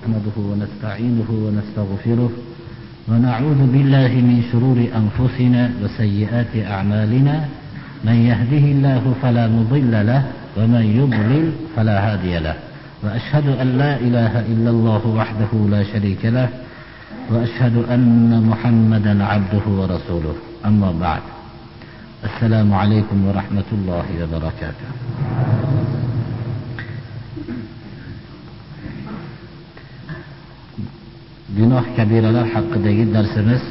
نحمده ونستعينه ونستغفره ونعوذ بالله من شرور أنفسنا وسيئات أعمالنا. من يهده الله فلا مضل له ومن يضلل فلا هادي له. وأشهد أن لا إله إلا الله وحده لا شريك له وأشهد أن محمدا عبده ورسوله. أما بعد، السلام عليكم ورحمة الله وبركاته. Günah kabiralar haqidagi darsimiz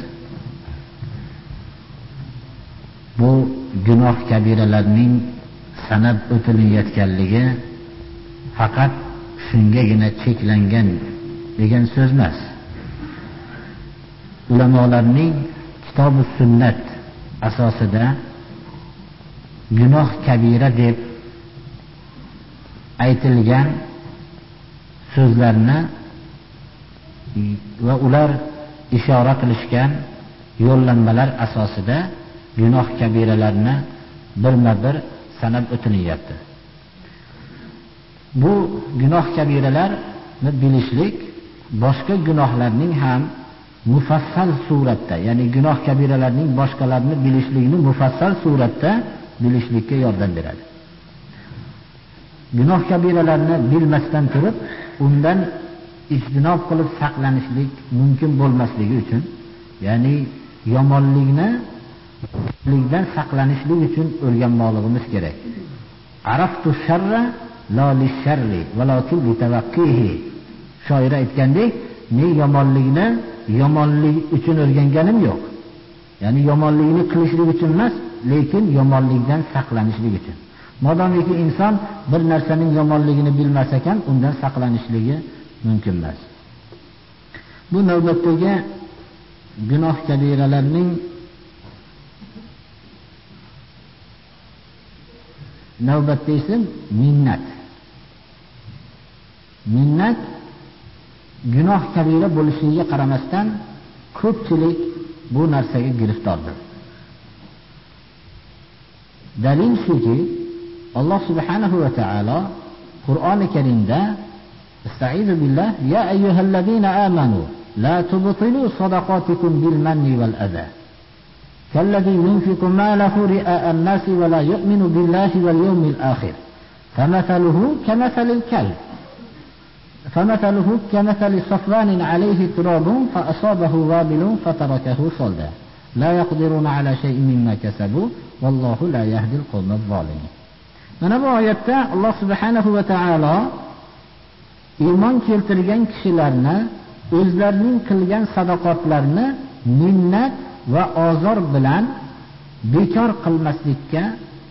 bu günah kabiralarning sanab o'tilayotganligi faqat shungagina cheklangan degan so'z emas. Ulamolarning kitob va sunnat asosida günah kabira deb aytilgan so'zlarni va ular ishora qilishgan yo'llanmalar asosida gunoh kabiralarni birma-bir sanab o'tilyapti. Bu gunoh kabiralarni bilishlik boshqa gunohlarning ham mufassal suratda, ya'ni gunoh kabiralarning boshqalarini bilishlikni mufassal suratda bilishlikka yordam beradi. Gunoh kabiralarni bilmasdan turib, undan ijtinob qilib saqlanishlik mumkin bo'lmasligi uchun, ya'ni yomonlikdan saqlanishlik uchun o'rganmoqligimiz kerak. Araftu sharra la lisharri walakin litawaqqihi. Shoir aytgandek, men yomonlikni yomonlik uchun o'rganganim yo'q. Ya'ni yomonlikni qilishlik uchun emas, lekin yomonlikdan saqlanishlik uchun. Modomiki inson bir narsaning yomonligini bilmas ekan, undan saqlanishligi mumkin emas. Bu navbatdagi gunoh kabiralarning navbatda esa minnat. Minnat gunoh kabira bo'lishiga qaramasdan ko'pchilik bu narsaga giriftordir. Dalil shuki, Alloh subhanahu va taolo Qur'oni Karimda Estaizu billah, ya ayyuhallazina amanu la tubtilu sadaqatikum bil manni wal adha kalladhi yunfiqu malahu ri'a an-nasi wa la yu'minu billahi wal yawmil akhir famathaluhu kamathali safwanin alayhi turabun fa asabahu wabilun fatarakahu salda la yaqdiruna ala shay'in mimma kasabu wallahu la yahdi al-qawma adh-dhalimin. Mana bu oyatda Alloh subhanahu va taolo iymon keltirgan kishilarni o'zlarining qilgan sadoqatlarini minnat va ozor bilan bekor qilmaslikka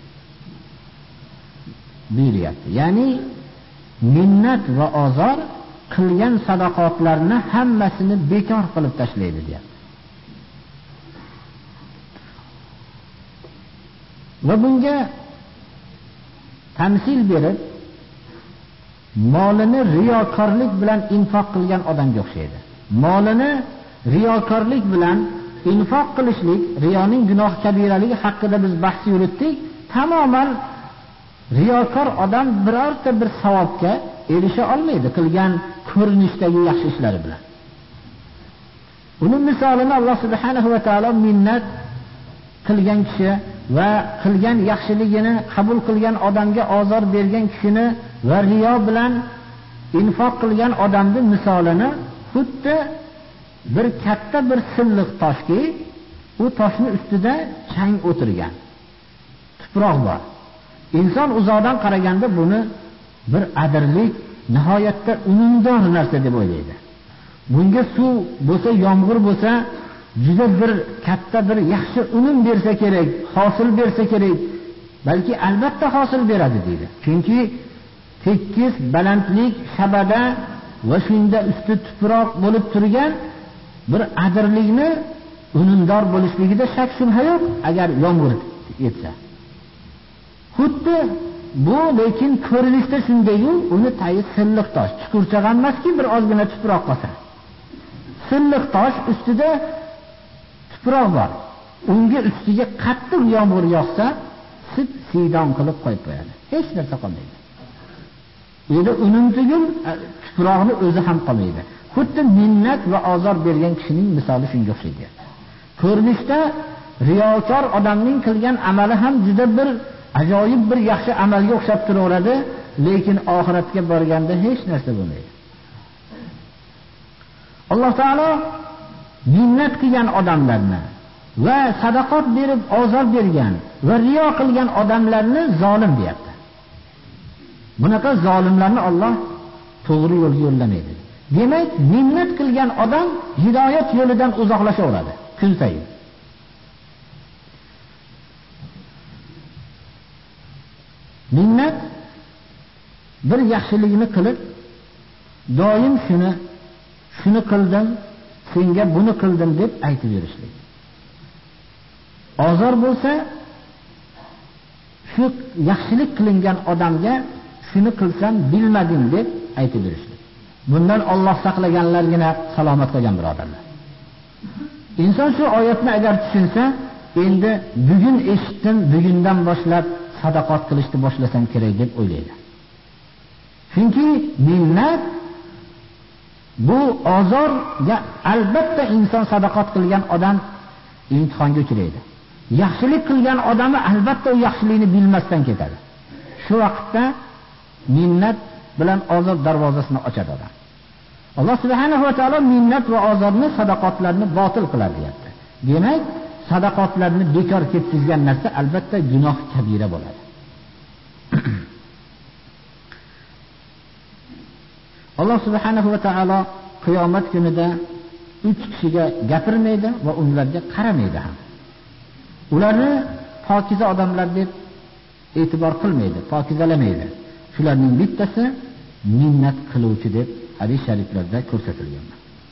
buyuryapti. Ya'ni minnat va ozor qilgan sadoqatlarni hammasini bekor qilib tashlaydi deyapti. Va bunga tamsil berib molini riyokorlik bilan infoq qilgan odamga o'xshaydi. Molini riyokorlik bilan infoq qilishlik, riyoning gunoh kabiraligi haqida biz bahs yuritdik. Tamoman riyokor odam birorta bir savobga erisha olmaydi qilgan ko'rinishdagi yaxshi ishlari bilan. Uning misolini Alloh subhanahu va taolo minnat qilgan kishi va qilgan yaxshiligini qabul qilgan odamga ozor bergan kishini va riyo bilan infoq qilgan odamning misolini xuddi bir katta bir silliq toshki, u toshni ustida chang o'tirgan tuproq bor. Inson uzoqdan qaraganda buni bir adirlik, nihoyatda unumdor narsa deb o'ylaydi. Bunga suv bo'lsa, yomg'ir bo'lsa, juda bir katta bir yaxshi unum bersa kerak, hosil bersa kerak. Balki albatta hosil beradi deydi. Chunki tekis balandlik shabada va shunda usti tuproq bo'lib turgan bir adirlikni unumdor bo'lishligida shak shubha yo'q agar yomg'ir etsa. Xuddi bu lekin ko'rinishda shunday-ku, uni tayi silliq tosh, chuqurcha emaski, bir ozgina tuproq qolsa. Silliq tosh ustida tuproq bor. Unga ustiga qattiq yomg'ir yog'sa, siydon qilib qo'yib qo'yadi. Hech narsa qolmaydi. Endi uning tugul tuproqni o'zi ham qolmaydi. Xuddi minnat va ozor bergan kishining misoli shunga o'xshaydi. Ko'rinishda riyokor odamning qilgan amali ham juda bir ajoyib bir yaxshi amalga o'xshab turaveradi, lekin oxiratga borganda hech narsa bo'lmaydi. Alloh taolo minnat qilgan odamlarni va sadaqat berib ozor bergan va riyo qilgan odamlarni zolim deyapti. Bunaqa zolimlarni Alloh to'g'ri yo'lga yo'llamaydi. Demak, minnat qilgan odam hidoyat yo'lidan uzoqlashaveradi kun sayin. Minnat bir yaxshilikni qilib, doim shuni qildim, senga buni qildim deb aytib yurishlik. Ozor bo'lsa, shu yaxshilik qilingan odamga shuni qilsam bilmadim deb aytib yurishlik. Bundan Alloh saqlaganlargina salomat qolgan birodarlar. Inson shu oyatni agar tushunsa, endi bugun eshitdim, bugundan boshlab sadaqat qilishni boshlasam kerak deb o'ylaydi. Chunki minnat bu ozorga albatta inson sadaqat qilgan odam imtihonga uchraydi. Yaxshilik qilgan odami albatta u yaxshilikni bilmasdan ketadi. Shu vaqtda minnat bilan ozor darvozasini ochadi odam. Alloh subhanahu va taolo minnat va ozorni, sadaqatlarni botil qiladi deyapti. Demak, sadaqatlarni bekor ketkizgan narsa albatta gunoh kabira bo'ladi. Alloh subhanahu va taolo qiyomat kunida 3 kishiga gapirmaydi va ularga qaramaydi ham. Ularni pokiza odamlar deb e'tibor qilmaydi, pokizalamaydi. Shularning bittasi minnat qiluvchi deb hadis shariflarda ko'rsatilgan.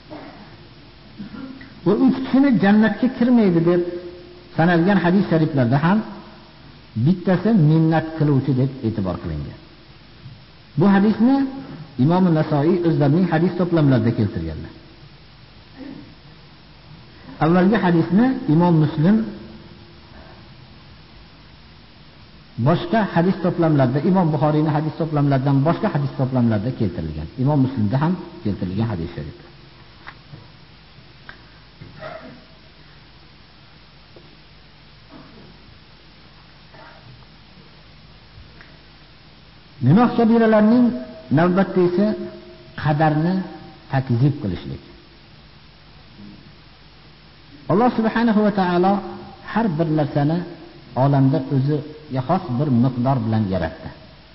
Va 3 kishini jannatga kirmaydi deb sanalgan hadis shariflarda ham bittasi minnat qiluvchi deb e'tibor qilingan. Bu hadisni Imom Nasoiy o'zlarining hadis to'plamlarida keltirganlar. Avvalgi hadisni Imom Muslim boshqa hadis to'plamlarida, Imom Buxoriyning hadis to'plamlaridan boshqa hadis to'plamlarida keltirilgan. Imom Muslimda ham keltirilgan hadis sharif. Gunoh kabiralarning navbatdagi qadarni takzib qilishlik. Alloh subhanahu va taolo har bir narsani olamda o'ziga xos bir miqdor bilan yaratdi.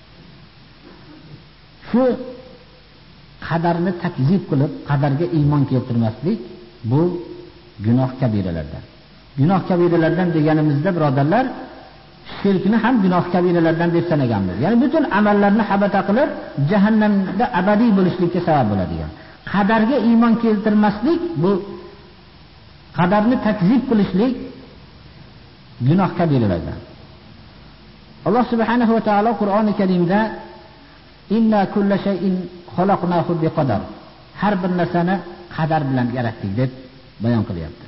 Shu qadarni takzib qilib, qadarga iymon keltirmaslik bu gunoh kabiralardan. Gunoh kabiralardan deganimizda birodarlar, shirkni ham gunoh kabiralardan deb sanaganmiz. Ya'ni butun amallarni habata qilib, jahannamda abadiy bo'lishlikka sabab bo'ladigan. Qadarga iymon keltirmaslik bu qadarni takzib qilishlik gunoh kabiralardan. Alloh subhanahu va taolo Qur'oni Karimda inna kulla shay'in xalaqnahu biqadar, har bir narsani qadar bilan yaratdik deb bayon qilyapti.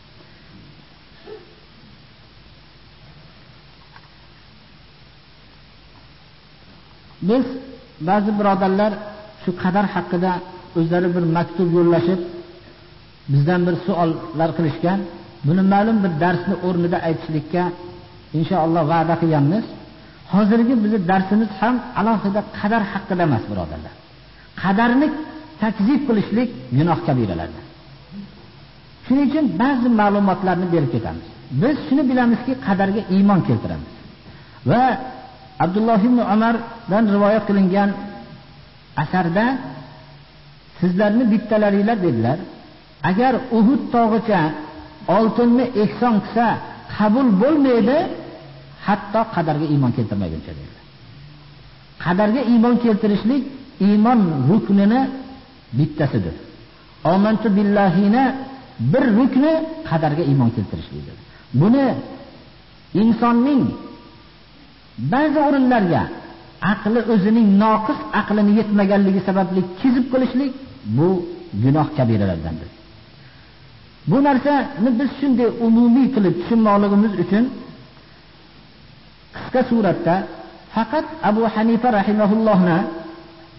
Biz ba'zi birodarlar shu qadar haqida o'zlari bir maktub yo'llashib, bizdan bir savollar qilishgan. Buni ma'lum bir darsni o'rnida aytishlikka inshaalloh va'da qilganmiz. Hozirgi bizning darsimiz ham alohida qadar haqida emas birodarlar. Qadarni takzib qilishlik gunoh kabiralardan. Shuning uchun ba'zi ma'lumotlarni berib ketamiz. Biz shuni bilamizki, qadarga iymon keltiramiz. Va Abdulloh ibn Umardan rivoyat qilingan asarda sizlarni bittalaringlar dedilar, agar Uhud tog'icha oltinni ehson qilsa qabul bo'lmaydi, hatto qadarga iymon keltirmaguncha dedilar. Qadarga iymon keltirishlik iymon ruknini bittasidir. Omantu billahina bir rukni qadarga iymon keltirishlikdir. Buni insonning ba'zi o'rinlarga aqli o'zining noqis aqlini yetmaganligi sababli kizib qilishlik bu gunoh kabiralardandir. Bu narsani biz shunday umumiy qilib tushunmoqligimiz uchun qisqa suratda faqat Abu Hanifa rahimahullohni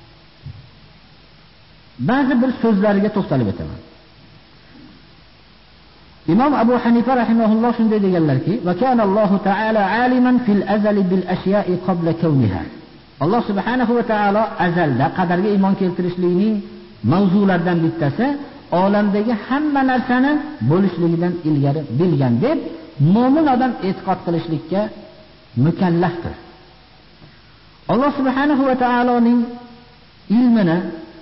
ba'zi bir so'zlariga to'xtalib o'taman. Imom Abu Hanifa rahimahulloh shunday deganlarki: "Va kana Allohu ta'ala aliman fil azali bil ashya'i qabla kawniha." Alloh subhanahu va taolo azalda qadarga iymon keltirishlikning mavzularidan bittasi olamdagi hamma narsani bo'lishligidan ilgari bilgan deb mo'min odam e'tiqod qilishlikka mukallafdir. Alloh subhanahu va taoloning ilmini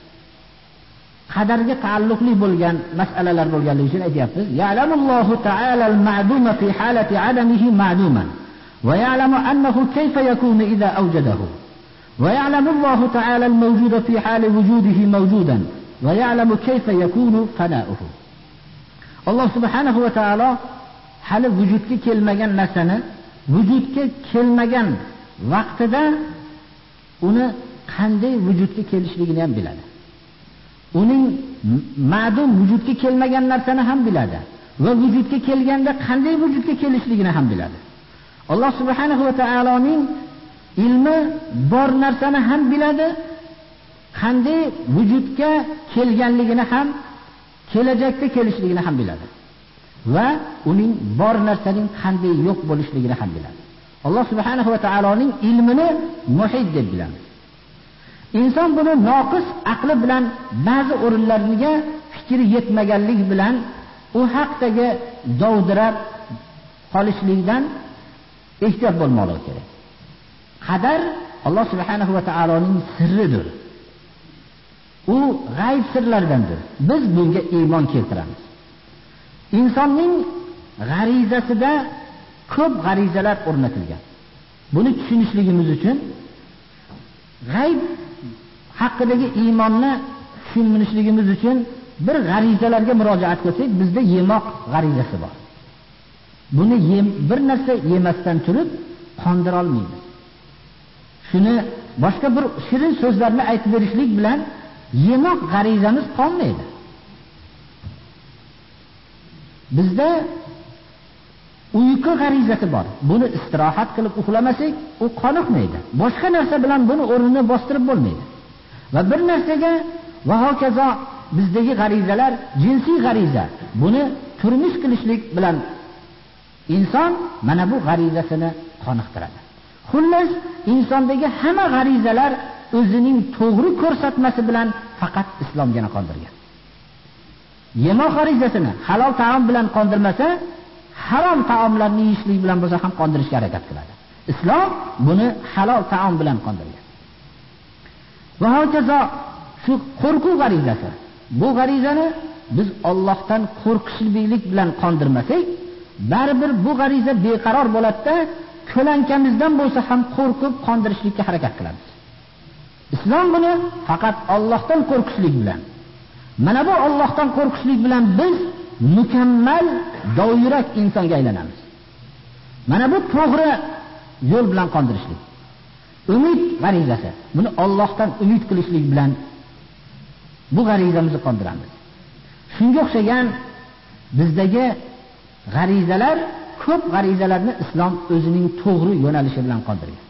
qadarga taalluqli bo'lgan masalalar bo'lganligi uchun aytyapmiz. Ya'lamullohu ta'ala al-ma'duma fi halati 'adamihi ma'duman va ya'lamu annahu kayfa yakunu idha awjadahu. Wa ya'lamullohu ta'ala al-mawjuda fi hali wujudihi mawjudan va ya'lamu kayfa yakunu fana'uhu. Alloh subhanahu va taolo hali vujudga kelmagan narsani vujudga kelmagan vaqtida uni qanday vujudga kelishligini ham biladi. Uning ma'dum vujudga kelmagan narsani ham biladi va vujudga kelganda qanday vujudga kelishligini ham biladi. Alloh subhanahu va taoloning ilmi bor narsani ham biladi, qanday vujudga kelganligini ham, kelajakda kelishligini ham biladi va uning bor narsaning qanday yo'q bo'lishligini ham biladi. Alloh subhanahu va taoloning ilmini muhit deb bilamiz. Inson buni noqis aqli bilan ba'zi o'rinlarga fikri yetmaganlik bilan u haqdagi dovdirab qolishlikdan ehtiyot bo'lmoqligi kerak. Qadar Alloh subhanahu va taoloning sirridir. U g'ayb sirlardandir. Biz bunga iymon keltiramiz. Insonning g'arizasida ko'p g'arizalar o'rnatilgan. Buni tushunishligimiz uchun g'ayb haqidagi iymonni tushunishligimiz uchun bir g'arizalarga murojaat qilsak, bizda yemoq g'arizasi bor. Buni bir narsa yemasdan turib qondira olmaymiz. Shuni boshqa bir shirin so'zlarni aytib berishlik bilan yemoq g'arizamiz qolmaydi. Bizda uyqu g'arizasi bor. Buni istirohat qilib uxlamasak, u qoniqmaydi. Boshqa narsa bilan buni o'rnini bostirib bo'lmaydi. Va bir narsaga va hokazo bizdagi g'arizalar jinsiy g'ariza. Buni turmush qilishlik bilan inson mana bu g'arizasini qoniqtiradi. Xullas, insondagi hamma g'arizalar o'zining to'g'ri ko'rsatmasi bilan faqat islomga qondirgan. Yemoq g'arizasini halol taom bilan qondirmasa, harom taomlarni yeyishlik bilan bo'lsa ham qondirishga harakat qiladi. Islom buni halol taom bilan qondirgan. Va hokazo shu qo'rquv g'arizasi. Bu g'arizani biz Allohdan qo'rqishlik bilan qondirmasak, baribir bu g'ariza beqaror bo'ladi-da, ko'lankamizdan bo'lsa ham qo'rqib qondirishlikka harakat qilamiz. Islom buni faqat Allohdan qo'rqishlik bilan. Mana bu Allohdan qo'rqishlik bilan biz mukammal dovyurak insonga aylanamiz. Mana bu to'g'ri yo'l bilan qondirishlik. Umid g'arizasi. Buni Allohdan umid qilishlik bilan bu g'arizamizni qondiramiz. Shunga o'xshagan bizdagi g'arizalar, ko'p g'arizalarni islom o'zining to'g'ri yo'nalishi bilan qondirgan.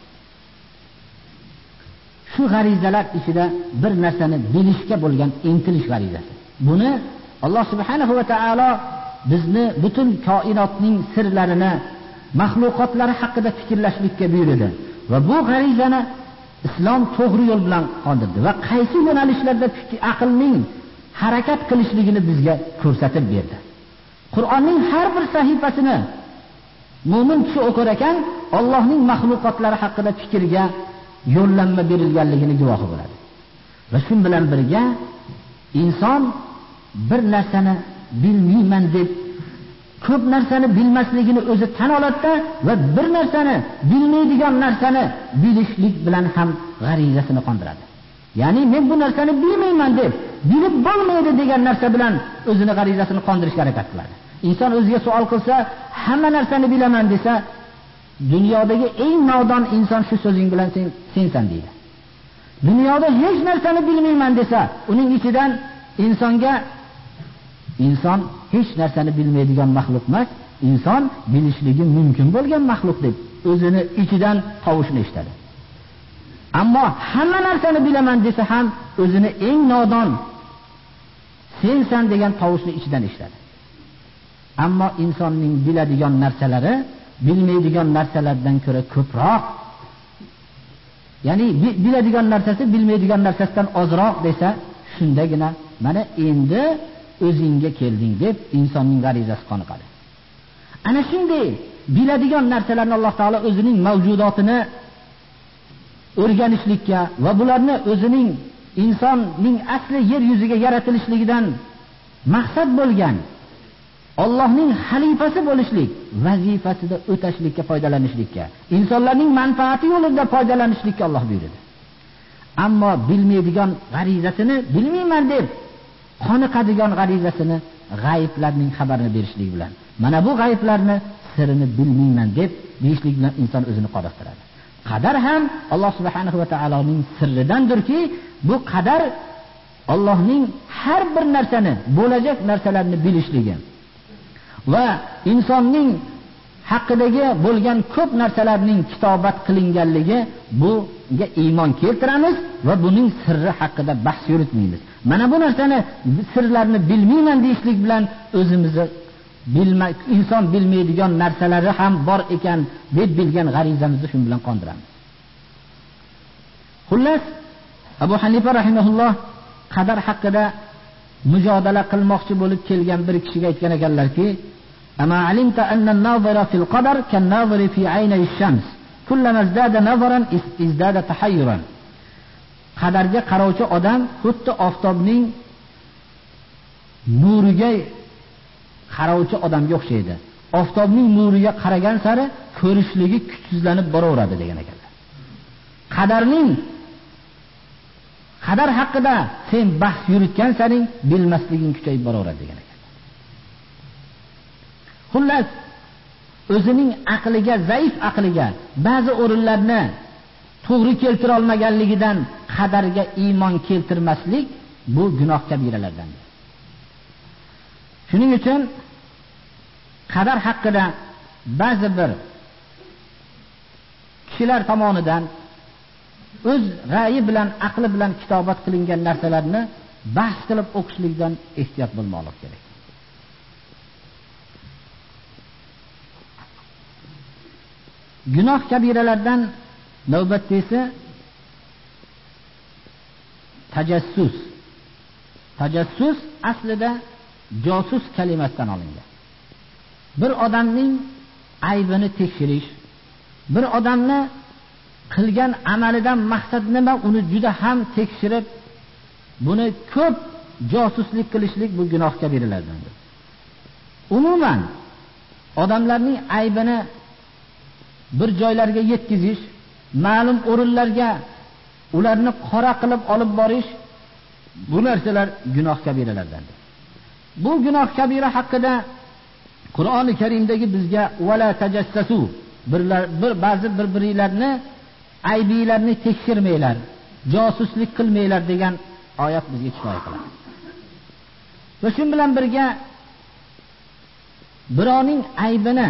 Shu g'arizalar ichida bir narsani bilishga bo'lgan intilish g'arizasi. Buni Alloh subhanahu va taolo bizni butun koinotning sirlarini, mahluqotlari haqida fikrlashlikka buyurdi va bu g'arizani islom to'g'ri yo'l bilan qondirdi va qaysi yo'nalishlarda aqlning harakat qilishligini bizga ko'rsatib berdi. Qur'onning har bir sahifasini mo'min kishi o'qir ekan, Allohning mahluqotlari haqida fikrga yo'llanma berilganligini guvohi bo'ladi. Va shu bilan birga inson bir narsani bilmayman deb ko'p narsani bilmasligini o'zi tan oladi va bir narsani bilmaydigan narsani bilishlik bilan ham g'arizasini qondiradi. Ya'ni men bu narsani bilmayman deb bilib bo'lmaydi degan narsa bilan o'zini g'arizasini qondirishga harakat qiladi. Inson o'ziga savol qilsa, hamma narsani bilaman desa, dunyodagi eng nodon inson shu so'zing bilan sensan deydi. Dunyoda hech narsani bilmayman desa, uning ichidan inson hech narsani bilmaydigan maxluq emas, inson bilishligi mumkin bo'lgan maxluq deb o'zini ichidan tovushni eshitadi. Ammo hamma narsani bilaman desa ham o'zini eng nodon sensan degan tovushni ichidan eshitadi. Ammo insonning biladigan narsalari bilmaydigan narsalardan ko'ra ko'proq. Ya'ni biladigan narsasi bilmaydigan narsasidan ozroq desa, shundagina mana endi o'zingga kelding deb insonning g'arizasi qoniqadi. Ana shunday biladigan narsalarni Alloh taolo o'zining mavjudotini o'rganishlikka va bularni o'zining insonning asli yer yuziga yaratilishligidan maqsad bo'lgan Allohning xalifasi bo'lishlik vazifasida o'tashlikka foydalanishlikka, insonlarning manfaati yo'lida foydalanishlikka Alloh buyurdi. Ammo bilmaydigan g'arizasini bilmayman deb qoniqadigan g'arizasini g'ayblarning xabarini berishlik bilan, mana bu g'ayblarni sirini bilmayman deb deyishlik bilan inson o'zini qoniqtiradi. Qadar ham Alloh subhanahu va taoloning sirridandirki, bu qadar Allohning har bir narsani, bo'lajak narsalarni bilishligi va insonning haqidagi bo'lgan ko'p narsalarning kitobat qilinganligi, bunga iymon keltiramiz va buning sirri haqida bahs yuritmaymiz. Mana bu narsani sirlarni bilmayman deyishlik bilan o'zimizni inson bilmaydigan narsalari ham bor ekan deb bilgan g'arizamizni shu bilan qondiramiz. Xullas, Abu Hanifa rahimahulloh qadar haqida mujodala qilmoqchi bo'lib kelgan bir kishiga aytgan ekanlarki, "Ama alimta anna an-nazira fil qadar kan-naziri fi ayni ash-shams, kullama izdada nazaran izdada tahayyuran." Qadarga qarovchi odam xuddi oftobning nuriga qarovchi odamga o'xshaydi. Oftobning nuriga qaragan sari ko'rishligi kuchsizlanib boraveradi degan ekanlar. Qadar haqida sen bahs yuritgan saring bilmasliging kuchayib boraveradi degan ekan. Xullas, o'zining aqliga, zaif aqliga ba'zi o'rinlarni to'g'ri keltira olmaganligidan qadarga iymon keltirmaslik bu gunoh kabiralardan. Shuning uchun qadar haqida ba'zi bir kishilar tomonidan o'z ra'yi bilan, aqli bilan kitobat qilingan narsalarni bahs qilib o'qishlikdan ehtiyot bo'lmoqlik kerak. Gunoh kabiralardan navbatdasi tajassus. Tajassus aslida josus kalimasidan olingan. Bir odamning aybini tekshirish, bir odamni qilgan amalidan maqsad nima, uni juda ham tekshirib, buni ko'p josuslik qilishlik bu gunoh kabiralardandir. Umuman odamlarning aybini bir joylarga yetkazish, ma'lum o'rinlarga ularni qora qilib olib borish, bu narsalar gunoh kabiralardandir. Bu gunoh kabira haqida Qur'oni Karimdagi bizga "Vala tajassasu", ba'zi bir-biringlarni aybinglarni tekshirmanglar, josuslik qilmanglar degan oyat bizga kifoya qiladi. Va shu bilan birga birovning aybini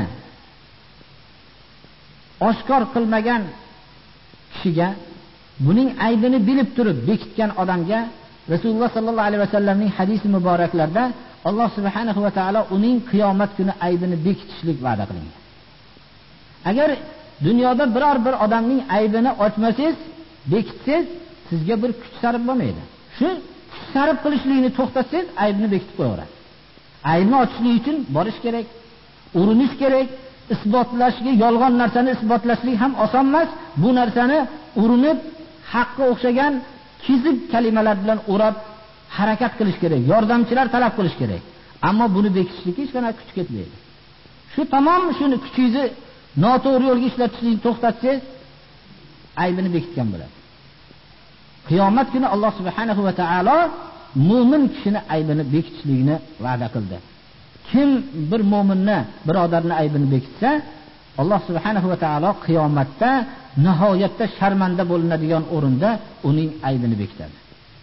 oshkor qilmagan kishiga, buning aybini bilib turib bekitgan odamga Rasululloh sallallohu alayhi vasallamning hadisi muboraklarida Alloh subhanahu va taolo uning qiyomat kuni aybini bekitishlik va'da qilingan. Agar dunyoda biror bir odamning aybini ochmasangiz, bekitsangiz, sizga bir kuch sarf bo'lmaydi. Shu kuch sarf qilishlikni to'xtatsangiz, aybni bekitib qo'yaveradi. Aybni ochishlik uchun borish kerak, urinish kerak, isbotlashga, yolg'on narsani isbotlashlik ham oson emas. Bu narsani urinib, haqqa o'xshagan kizib kalimalar bilan o'rab harakat qilish kerak, yordamchilar talab qilish kerak. Ammo buni bekitishlikka hech qanday kuch ketmaydi. Shu tamom shuni kuchingizni noto'g'ri yo'lga ishlatishlikni to'xtatsangiz, aybini bekitgan bo'ladi. Qiyomat kuni Alloh subhanahu va taolo mu'min kishini aybini bekitishlikni va'da qildi. Kim bir mu'minni, birodarni aybini bekitsa, Alloh subhanahu va taolo qiyomatda nihoyatda sharmanda bo'linadigan o'rinda uning aybini bekitadi.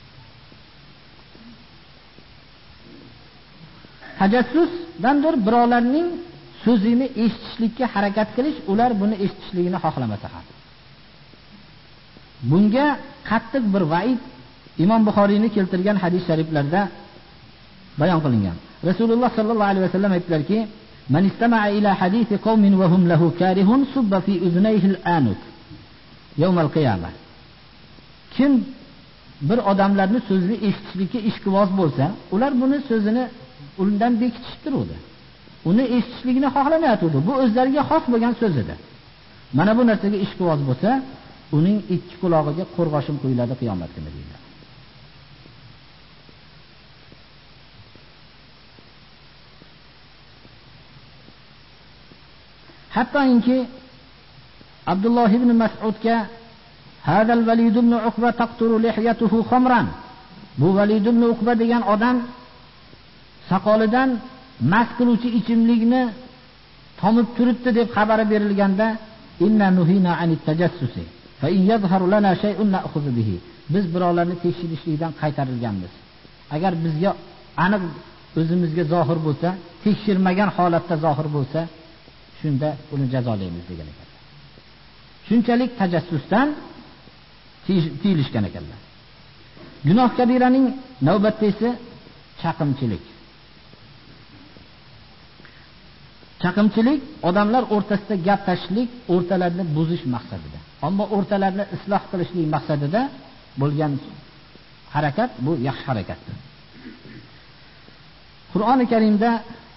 Tajassusdandir birovlarning so'zini eshitishlikka harakat qilish, ular buni eshitishligini xohlamasa ham. Bunga qattiq bir va'id Imom Buxoriyning keltirgan hadis shariflarida bayon qilingan. Rasululloh sallallohu alayhi vasallam aytdilarki: "Man istama'a ila hadisi qaumin wa hum lahu karihun subba fi uznayhi al-anuk yawm al-qiyamah." Kim bir odamlarning so'zini eshitishlikka ishqiboz bo'lsa, ular buni so'zini undan bekitishib turadi. Uni eshitishlikni xohlamayotdi. Bu o'zlariga xos bo'lgan so'z edi. Mana bu narsaga ishqiboz bo'lsa, uning ikki qulog'iga qo'rg'oshin qo'yiladi qiyomat kunida deydilar. Hattoki Abdulloh ibn Mas'udga "Hadal Valid ibn Uqba taqturu lihyatuhu khamran." Bu Valid ibn Uqba degan odam soqolidan mast qiluvchi ichimlikni tomib turibdi deb xabar berilganda, "Inna nuhina anit tajassusi fa in yadhharu lana shay'un na'khudhu bihi." Biz birovlarni tekshirishlikdan qaytarilganmiz. Agar bizga aniq o'zimizga zohir bo'lsa, tekshirmagan holatda zohir bo'lsa, shunda uni jazolaymiz degan ekan. Shunchalik tajassusdan tiyilishgan ekanlar. Gunoh kabiraning navbatdasi chaqimchilik. Chaqimchilik odamlar o'rtasida gap tashishlik, o'rtalarni buzish maqsadida. Ammo o'rtalarni isloh qilishlik maqsadida bo'lgan harakat bu yaxshi harakatdir. Qur'oni Karimda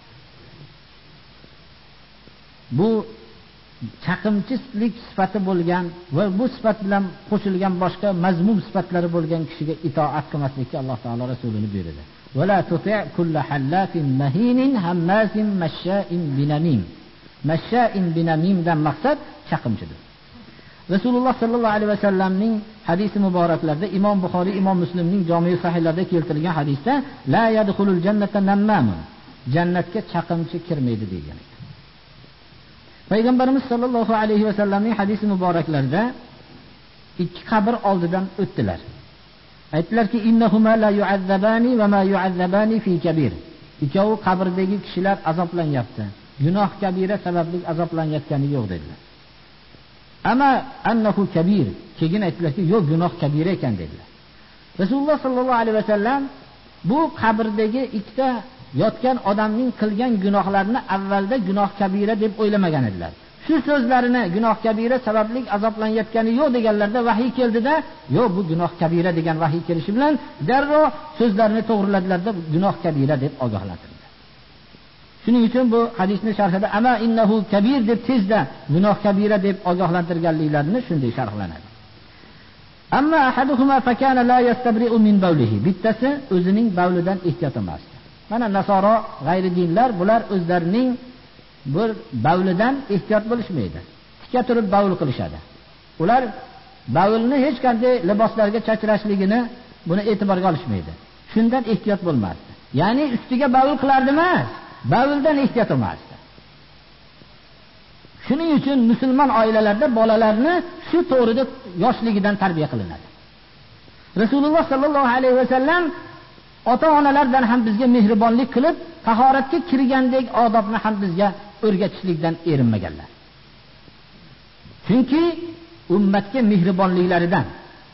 bu chaqimchilik sifati bo'lgan va bu sifat bilan qo'shilgan boshqa mazmum sifatlari bo'lgan kishiga itoat qilmaslikka Alloh taolo rasulini buyurdi. Va la tuti' kull hallafin mahinin hammazin mashsha'in binamim. Mashsha'in binamimdan maqsad chaqimchidir. Rasululloh sallallohu alayhi vasallamning hadisi muboraklarida Imom Buxoriy, Imom Muslimning Jami' sahihlarida keltirilgan hadisda la yadkhulul jannata nammamun. Jannatga chaqimchi kirmaydi degan. Payg'ambarimiz sallallohu alayhi vasallamning hadisi muboraklarida ikki qabr oldidan o'tdilar. Aytdilarki: "Innahuma la yu'azzabani va ma yu'azzabani fi kabir." Ikkovi qabrdagi kishilar azoblanyapti. Gunoh kabira sababli azoblanayotgani yo'q dedilar. Ama annahu kabir. Keyin aytdilarki, yo'q, gunoh kabira ekan dedilar. Rasululloh sallallohu alayhi vasallam bu qabrdagi ikkita yotgan odamning qilgan gunohlarini avvalda gunoh kabira deb o'ylamagan edilar. Shu so'zlarini gunoh kabira sababli azoblanayotgani yo'q deganlarda vahiy keldida, yo'q, bu gunoh kabira degan vahiy kelishi bilan darrov so'zlarini to'g'riladilarda gunoh kabira deb ogohlantirdilar. Shuning uchun bu hadisning sharhida ama innahu kabir deb tezda gunoh kabira deb ogohlantirganliklarini shunday sharhlanadi. Amma ahaduhuma fakana la yastabri'u min bawlihi. Bittasi o'zining bavlidan ehtiyot emasdi. Mana nasoro, g'ayri dinlar bular o'zlarining bir bavlidan ehtiyot bo'lishmaydi. Tika turib bavl qilishadi. Ular bavlni hech qanday liboslarga chachrashligini buni e'tiborga olishmaydi. Shundan ehtiyot bo'lmasdi. Ya'ni ustiga bavl qilardi emas, bavldan ehtiyot emasdi. Shuning uchun musulmon oilalarda bolalarni shu to'g'rida yoshligidan tarbiya qilinadi. Rasululloh sallallohu alayhi vasallam ota-onalardan ham bizga mehribonlik qilib, tahoratga kirgandek odobni ham bizga o'rgatishlikdan erinmaganlar. Chunki ummatga mehribonliklaridan.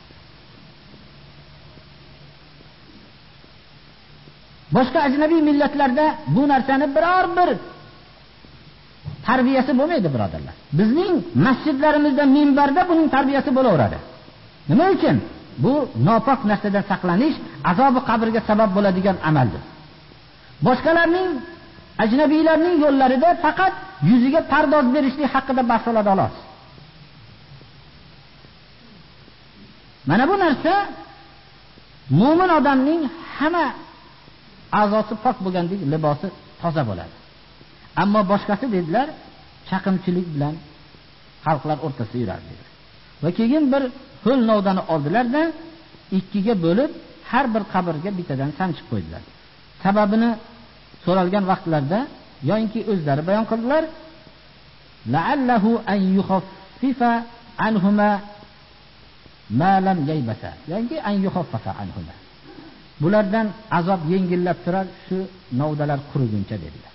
Boshqa ajnabiy millatlarda bu narsani biror bir tarbiyasi bo'lmaydi, birodarlar. Bizning masjidlarimizda, minbarda buning tarbiyasi bo'laveradi. Nima uchun? Bu nopok narsadan saqlanish, azobi qabrga sabab bo'ladigan amaldir. Boshqalarning, ajnabiylarning yo'llarida faqat yuziga pardoz berishlik haqida bahs oladi xolos. Mana bu narsa mo'min odamning hamma a'zosi pok bo'lgandek libosi toza bo'ladi. Ammo boshqasi dedilar, chaqimchilik bilan xalqlar o'rtasida yurardi. Va keyin bir ho'l novdani oldilarda ikkiga bo'lib har bir qabrga bittadan sanchib qo'ydilar. Sababini so'ralgan vaqtlarda yo'inki o'zlari bayon qildilar, la'allahu an yukhaffifa anhuma ma lam yaybasa. Ya'ni an yukhaffafa anhuma. Bulardan azob yengillab turar, shu novdalar quriguncha dedilar.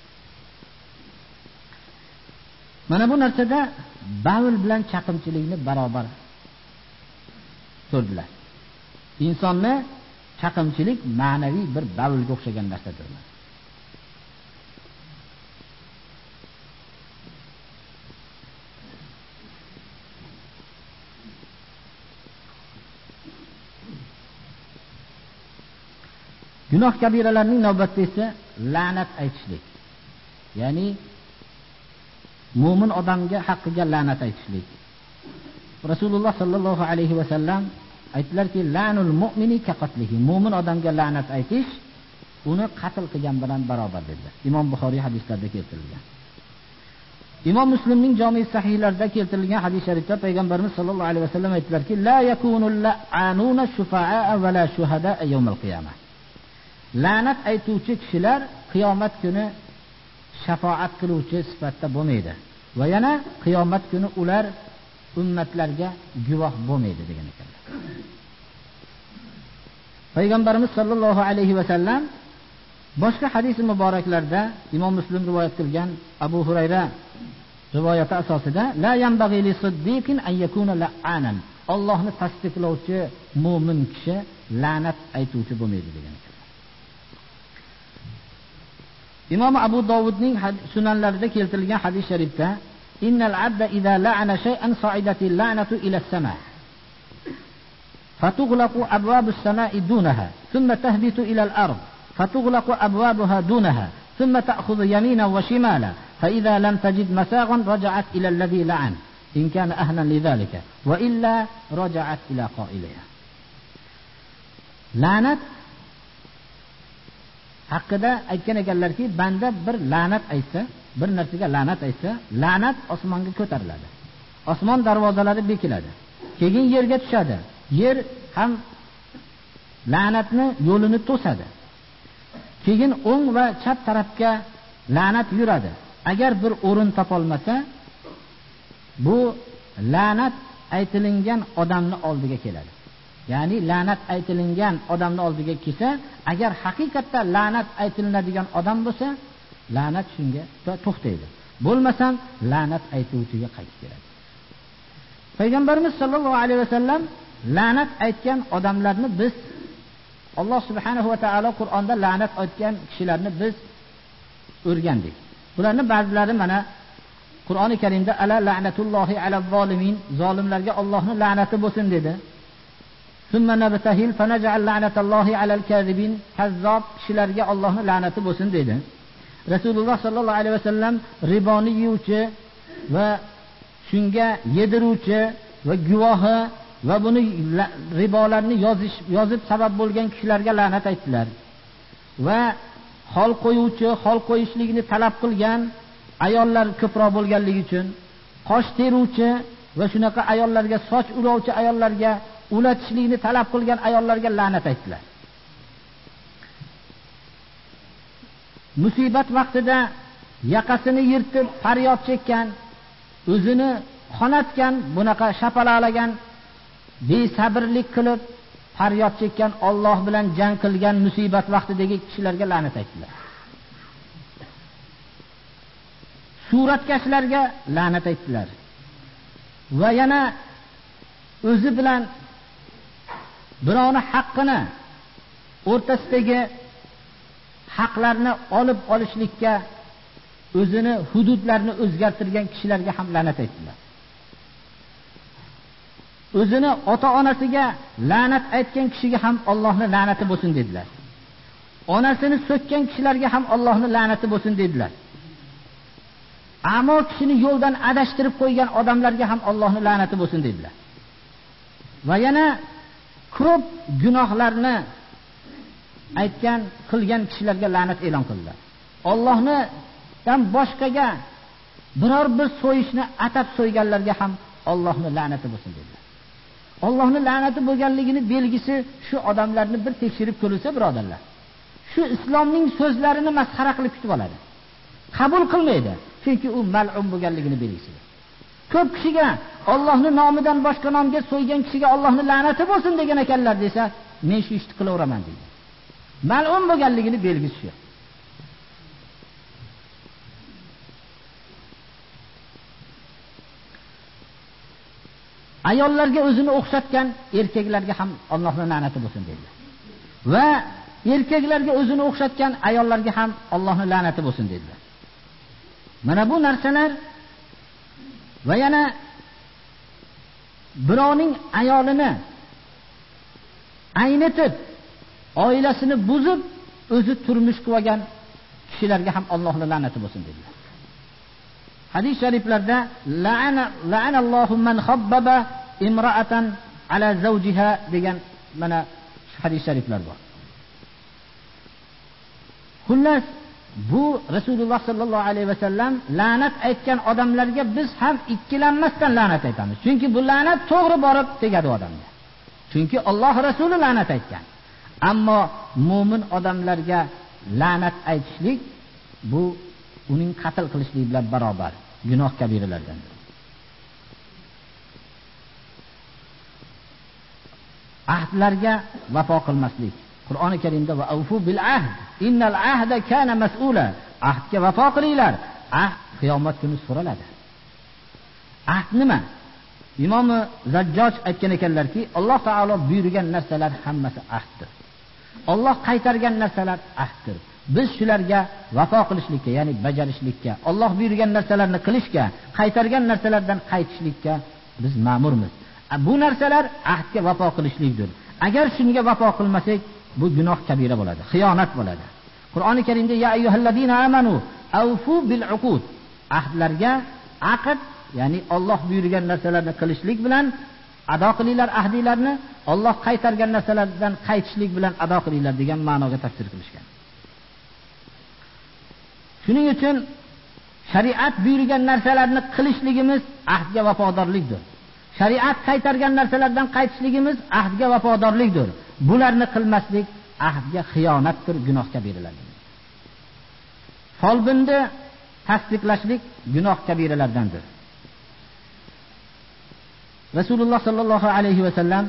Mana bu narsada bavl bilan chaqimchilikni barobar ko'rdilar. Insonni chaqimchilik ma'naviy bir bavulga o'xshagan narsadir. Gunoh kabiralarning navbatda esa la'nat aytishlik. Ya'ni mu'min odamga haqqiga la'nat aytishlik. Rasululloh sallallohu alayhi va sallam aytdilarki, la'nul mu'mini ka qatlihi. Mu'min odamga la'nat aytish uni qatl qilgan bilan barobar dedilar. Imom Buxoriy hadislarida keltirilgan. Imom Muslimning Jami' sahihlarida keltirilgan hadis sharifda payg'ambarimiz sallallohu alayhi va sallam aytdilarki, la yakunul la'anuna shufa'a va la shuhada yawmal qiyamah. La'nat aytuvchi kishilar qiyomat kuni shafaat qiluvchi sifatda bo'lmaydi va yana qiyomat kuni ular ummatlarga guvoh bo'lmaydi degan ekanlar. Payg'ambarimiz sallallohu alayhi va sallam boshqa hadis muboraklarda Imom Muslim rivoyat qilgan Abu Hurayra rivoyati asosida la yanbaghi li siddiqin an yakuna la'anan. Allohni tasdiqlovchi mu'min kishi la'nat aytuvchi bo'lmaydi degan ekanlar. Imom Abu Dovudning sunanlarida keltirilgan hadis sharifda innal abda idza la'ana shay'an sa'idatil la'natu ila as-sama' fatughlaqu abwabus sama'i dunaha thumma tahbitu ila al-ard fatughlaqu abwabuha dunaha thumma ta'khudhu yaminan wa shimala fa idza lam tajid masaghan raja'at ila alladhi la'an in kana ahlan lidhalika wa illa raja'at ila qa'iliha. La'nat haqida aytgan ekanlarki, banda bir la'nat aytsa, bir narsaga la'nat aytsa, la'nat osmonga ko'tariladi. Osmon darvozalari bekiladi. Keyin yerga tushadi. Yer ham la'natni yo'lini to'sadi. Keyin o'ng va chap tarafga la'nat yuradi. Agar bir o'rin topolmasa, bu la'nat aytilingan odamning oldiga keladi. Ya'ni la'nat aytilingan odamning oldiga kelsa, agar haqiqatda la'nat aytilinadigan odam bo'lsa, la'nat shunga to'xtaydi. Bo'lmasam la'nat aytuvchiga qaytib keladi. Payg'ambarimiz sollallohu alayhi vasallam la'nat aytgan odamlarni biz Alloh subhanahu va taolo Qur'onda la'nat aytgan kishilarni biz o'rgandik. Bularning ba'zilari mana Qur'oni Karimda ala la'natullohi alal zolimin, zolimlarga Allohning la'nati bo'lsin dedi. Summa nabtahil fanaj'al la'natallahi alal kadhibin, kazzob kishilarga Allohning la'nati bo'lsin dedi. Rasululloh sallallohu alayhi vasallam riboni yeyuvchi va shunga yediruvchi va guvohi va buni ribolarni yozib sabab bo'lgan kishilarga la'nat aytdilar. Va xol qo'yuvchi, xol qo'yishlikni talab qilgan ayollar ko'proq bo'lganligi uchun qosh teruvchi va shunaqa ayollarga, soch ulovchi ayollarga, ulatishlikni talab qilgan ayollarga la'nat aytdilar. Musibat vaqtida yaqasini yirtib faryod chekkan, o'zini xonatgan, bunaqa shapalalagan, besabrlik qilib faryod chekkan, Alloh bilan jang qilgan musibat vaqtidagi kishilarga la'nat aytdilar. Suratkashlarga la'nat aytdilar. Va yana o'zi bilan birovni haqqini o'rtasidagi haqlarni olib olishlikka o'zini hududlarini o'zgartirgan kishilarga ham la'nat aytdilar. O'zini ota-onasiga la'nat aytgan kishiga ham Allohning la'nati bo'lsin dedilar. Onasini so'kkan kishilarga ham Allohning la'nati bo'lsin dedilar. Ammo kishini yo'ldan adashtirib qo'ygan odamlarga ham Allohning la'nati bo'lsin dedilar. Va yana ko'p gunohlarni aytgan, qilgan kishilarga la'nat e'lon qildilar. Allohdan boshqaga biror bir so'yishni atab so'yganlarga ham Allohning la'nati bo'lsin dedilar. Allohning la'nati bo'lganligini belgisi shu odamlarni bir tekshirib ko'rilsa, birodarlar, shu islomning so'zlarini masxara qilib kutib oladi. Qabul qilmaydi, chunki u mal'un bo'lganligini belgisidir. Ko'p kishiga Allohning nomidan boshqa nomga so'ygan kishiga Allohning la'nati bo'lsin degan ekanlar desa, men shu ishni qilaveraman deydi. Mal'un bo'lganligini belgisi shu. Ayollarga o'zini o'xshatgan erkaklarga ham Allohning la'nati bo'lsin dedilar. va erkaklarga o'zini o'xshatgan ayollarga ham Allohning la'nati bo'lsin dedilar. Mana bu narsalar va yana birovning ayolini aynitib, oilasini buzib, o'zi turmush qurgan kishilarga ham Allohning la'nati bo'lsin dedilar. Hadis shariflarda la'anallohu man khabbaba imra'atan ala zawjiha degan mana hadis shariflar bor. Xullas, bu Rasululloh sallallohu alayhi vasallam la'nat aytgan odamlarga biz ham ikkilanmasdan la'nat aytamiz. Chunki bu la'nat to'g'ri borib tegadi odamga. Chunki Alloh Rasuli la'nat aytgan. Ammo mu'min odamlarga la'nat aytishlik bu uning qatl qilishlik bilan barobar gunoh kabiralardan. Ahdlarga vafo qilmaslik. Qur'oni Karimda va awfu bil ahd innal ahda kana mas'ula. Ahdga vafo qilinglar. Ahd qiyomat kuni so'raladi. Ahd nima? Imom Zajjoj aytgan ekanlarki, Alloh taolo buyurgan narsalar hammasi ahddir. Alloh qaytargan narsalar ahddir. Biz shularga vafo qilishlikka, ya'ni bajarishlikka, Alloh buyurgan narsalarni qilishga, qaytargan narsalardan qaytishlikka biz ma'murmiz. Bu narsalar ahdga vafo qilishlikdir. Agar shunga vafo qilmasak, bu gunoh kabira bo'ladi, xiyonat bo'ladi. Qur'oni Karimda ya ayyuhallazina amanu awfu bil uqud. Ahdlarga aqd, ya'ni Alloh buyurgan narsalarni qilishlik bilan ado qilinglar ahdlarni, Alloh qaytargan narsalardan qaytishlik bilan ado qilinglar degan ma'noga tafsir qilishgan. Shuning uchun shariat buyurgan narsalarni qilishligimiz ahdga vafodorlikdir. Shariat qaytargan narsalardan qaytishligimiz ahdga vafodorlikdir. Bularni qilmaslik ahdga xiyonatdir, gunoh kabiralardir. Folbinni tasdiqlashlik gunoh kabiralardandir. Rasululloh sallallohu alayhi va sallam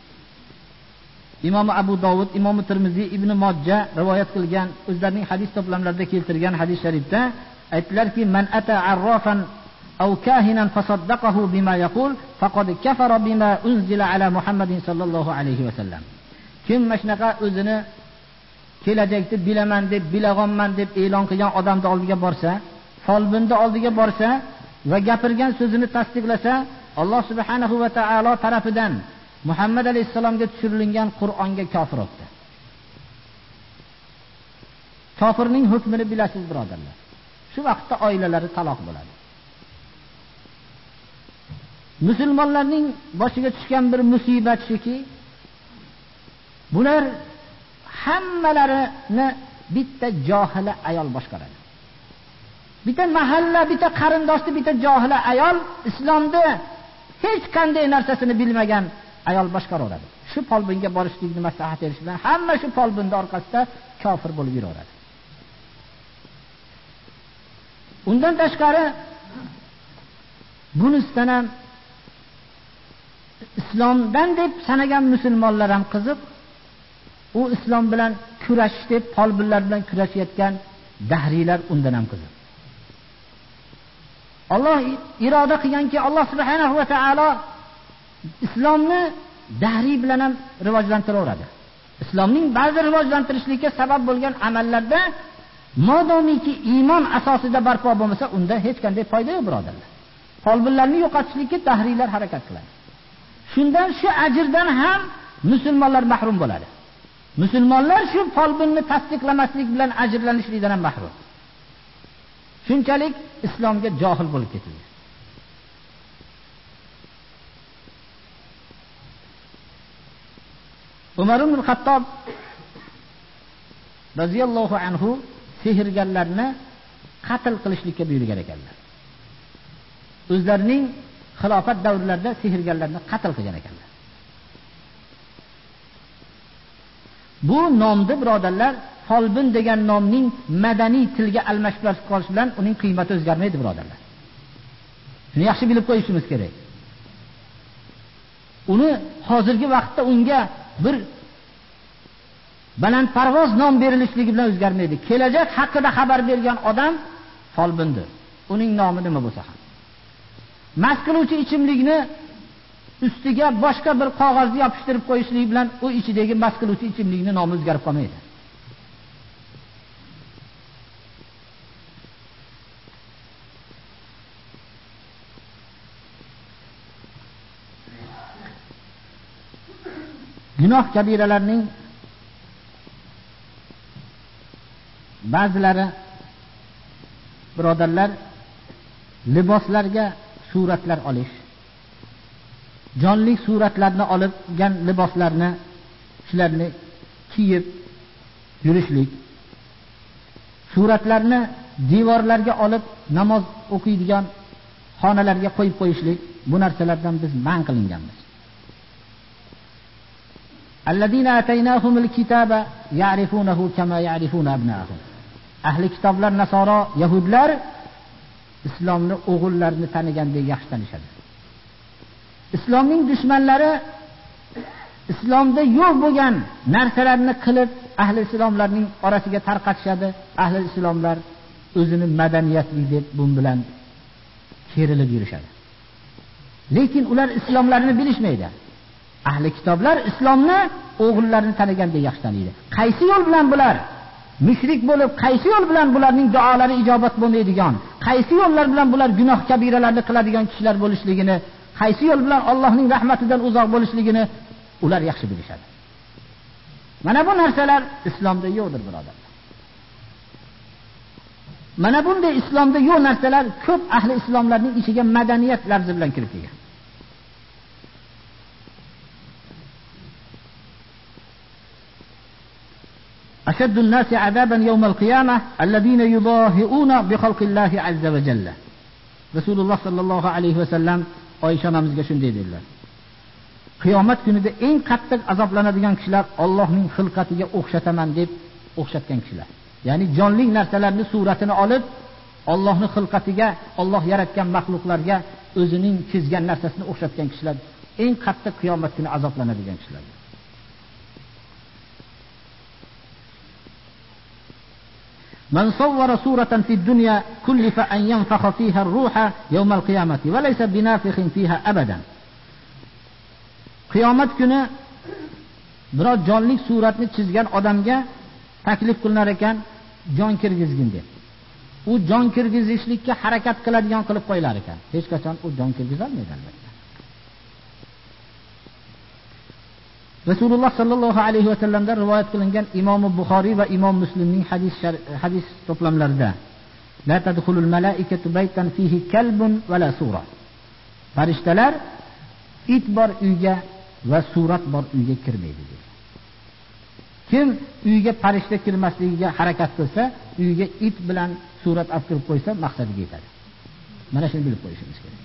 Imom Abu Dovud, Imom Tirmiziy, Ibn Majah rivoyat qilgan o'zlarining hadis to'plamlarida keltirgan hadis sharifda aytdilarki, man ata arrafan aw kahinan fasaddaqahu bima yaqul faqad kafara bima unzila ala Muhammadin sallallohu alayhi va sallam. Kim mashnaqa o'zini kelajakni bilaman deb, bilag'onman deb e'lon qilgan odamning oldiga borsa, folbinning oldiga borsa va gapirgan so'zini tasdiqlasa, Alloh subhanahu va taolo tarafidan Muhammad alayhisalomga tushirilgan Qur'onga kofir bo'ldi. Kofirning hukmini bilasiz, birodarlar. Shu vaqtda oilalari taloq bo'ladi. Musulmonlarning boshiga tushgan bir musibat shuki, bular hammalarini bitta johila ayol boshqaradi. Bitta mahalla, bitta qarindoshli, bitta johila ayol islomda hech qanday narsasini bilmagan ayol boshqaraveradi. Shu folbinga borishlikni maslahat berish bilan hamma shu folbinning orqasida kofir bo'lib yuraveradi. Undan tashqari bunisidan ham islomdan deb sanagan musulmonlar ham qiziq. U islom bilan kurashish deb folbinlar bilan kurashayotgan dahriylar undan ham qiziq. Alloh iroda qilganki, Alloh subhanahu va taolo islomni dahriy bilan ham rivojlantiraveradi. Islomning ba'zi rivojlantirishlikka sabab bo'lgan amallarda modomiki iymon asosida barpo bo'lmasa, unda hech qanday foyda yo'q, birodarlar. Folbinlarni yo'qotishlikka dahriylar harakat qiladi. Shundan shu ajrdan ham musulmonlar mahrum bo'ladi. Musulmonlar shu folbinni tasdiqlamaslik bilan ajrlanishlikdan ham mahrum. Shunchalik islomga johil bo'lib ketdi. Umar ibn Xattob radhiyallohu anhu sehrgarlarni qatl qilishlikka buyurgan ekanlar. O'zlarining xilofat davrlarida sehrgarlarni qatl qilgan ekanlar. Bu nomni birodarlar, folbin degan nomning madaniy tilga almashib qolish bilan uning qiymati o'zgarmaydi, birodarlar. Shuni yaxshi bilib qo'yishimiz kerak. Uni hozirgi vaqtda unga bir balandparvoz nom berilishligi bilan o'zgarmaydi. Kelajak haqida xabar bergan odam folbindir. Uning nomi nima bo'lsa ham. Mast qiluvchi ichimlikni ustiga boshqa bir qog'ozni yopishtirib qo'yishlik bilan u ichidagi mast qiluvchi ichimlikning nomi o'zgarib qolmaydi. Gunoh kabiralarning ba'zilari birodarlar liboslarga suratlar olish, jonli suratlarni olgan liboslarni shularni kiyib yurishlik, suratlarni devorlarga olib namoz o'qiydigan xonalarga qo'yib qo'yishlik, bu narsalardan biz man qilinganmiz. Allazina ataynahumul kitaba ya'rifunahu kama ya'rifuna abna'ahum. Ahli kitoblar nasoro, yahudlar islomni o'g'illarini tanigandek yaxshi tanishadi. Islomning dushmanlari islomda yo'q bo'lgan narsalarni qilib ahli islomlarning orasiga tarqatishadi. Ahli islomlar o'zini madaniyatli deb bun bilan kerilib yurishadi. Lekin ular islomlarini bilishmaydi. Ahli kitoblar islomni o'g'illarini tanigandek yaxshi taniydi. Qaysi yo'l bilan bular mushrik bo'lib, qaysi yo'l bilan bularning duolari ijobat bo'lmaydigan, qaysi yo'llar bilan bular gunoh kabiralarni qiladigan kishilar bo'lishligini, qaysi yo'l bilan Allohning rahmatidan uzoq bo'lishligini ular yaxshi bilishadi. Mana bu narsalar islomda yo'qdir, birodarlar. Mana bunday islomda yo'q narsalar ko'p ahli islomlarning ichiga madaniyat lafzi bilan kirib kelgan. أشد الناس عذابا يوم القيامة الذين يضاهئون بخلق الله عز وجل. رسول الله صلى الله عليه وسلم Oysha onamizga shunday dedilar. Qiyomat kunida eng qattiq azoblanadigan kishilar Allohning xilqatiga o'xshataman deb o'xshatgan kishilar. Ya'ni jonli narsalarning suratini olib Allohning xilqatiga, Alloh yaratgan mahluqlarga o'zining chizgan narsasini o'xshatgan kishilar eng qattiq qiyomat kuni azoblanadigan kishilar. من صور صورة في الدنيا كلف أن ينفخ فيها الروح يوم القيامة وليس بنافخ فيها أبدا. qiyomat kuni biror jonli suratni chizgan odamga taklif qilinar ekan, jon kirgizgin deb. U jon kirgizishlikka harakat qiladigan qilib qo'yilar ekan. Hech qachon u jon kirgiza olmaydi albatta. Rasululloh sallallohu alayhi va sallamdan rivoyat qilingan Imom Buxoriy va Imom Muslimning hadis to'plamlarida la tadkhulul malaikatu baytan fihi kalbun va la sura. Farishtalar it bor uyga va surat bor uyga kirmaydi dedi. Kim uyga farishta kirmasligiga harakat qilsa, uyga it bilan surat olib kirib qo'ysa, maqsadiga yetadi. Mana shuni bilib qo'yishimiz kerak.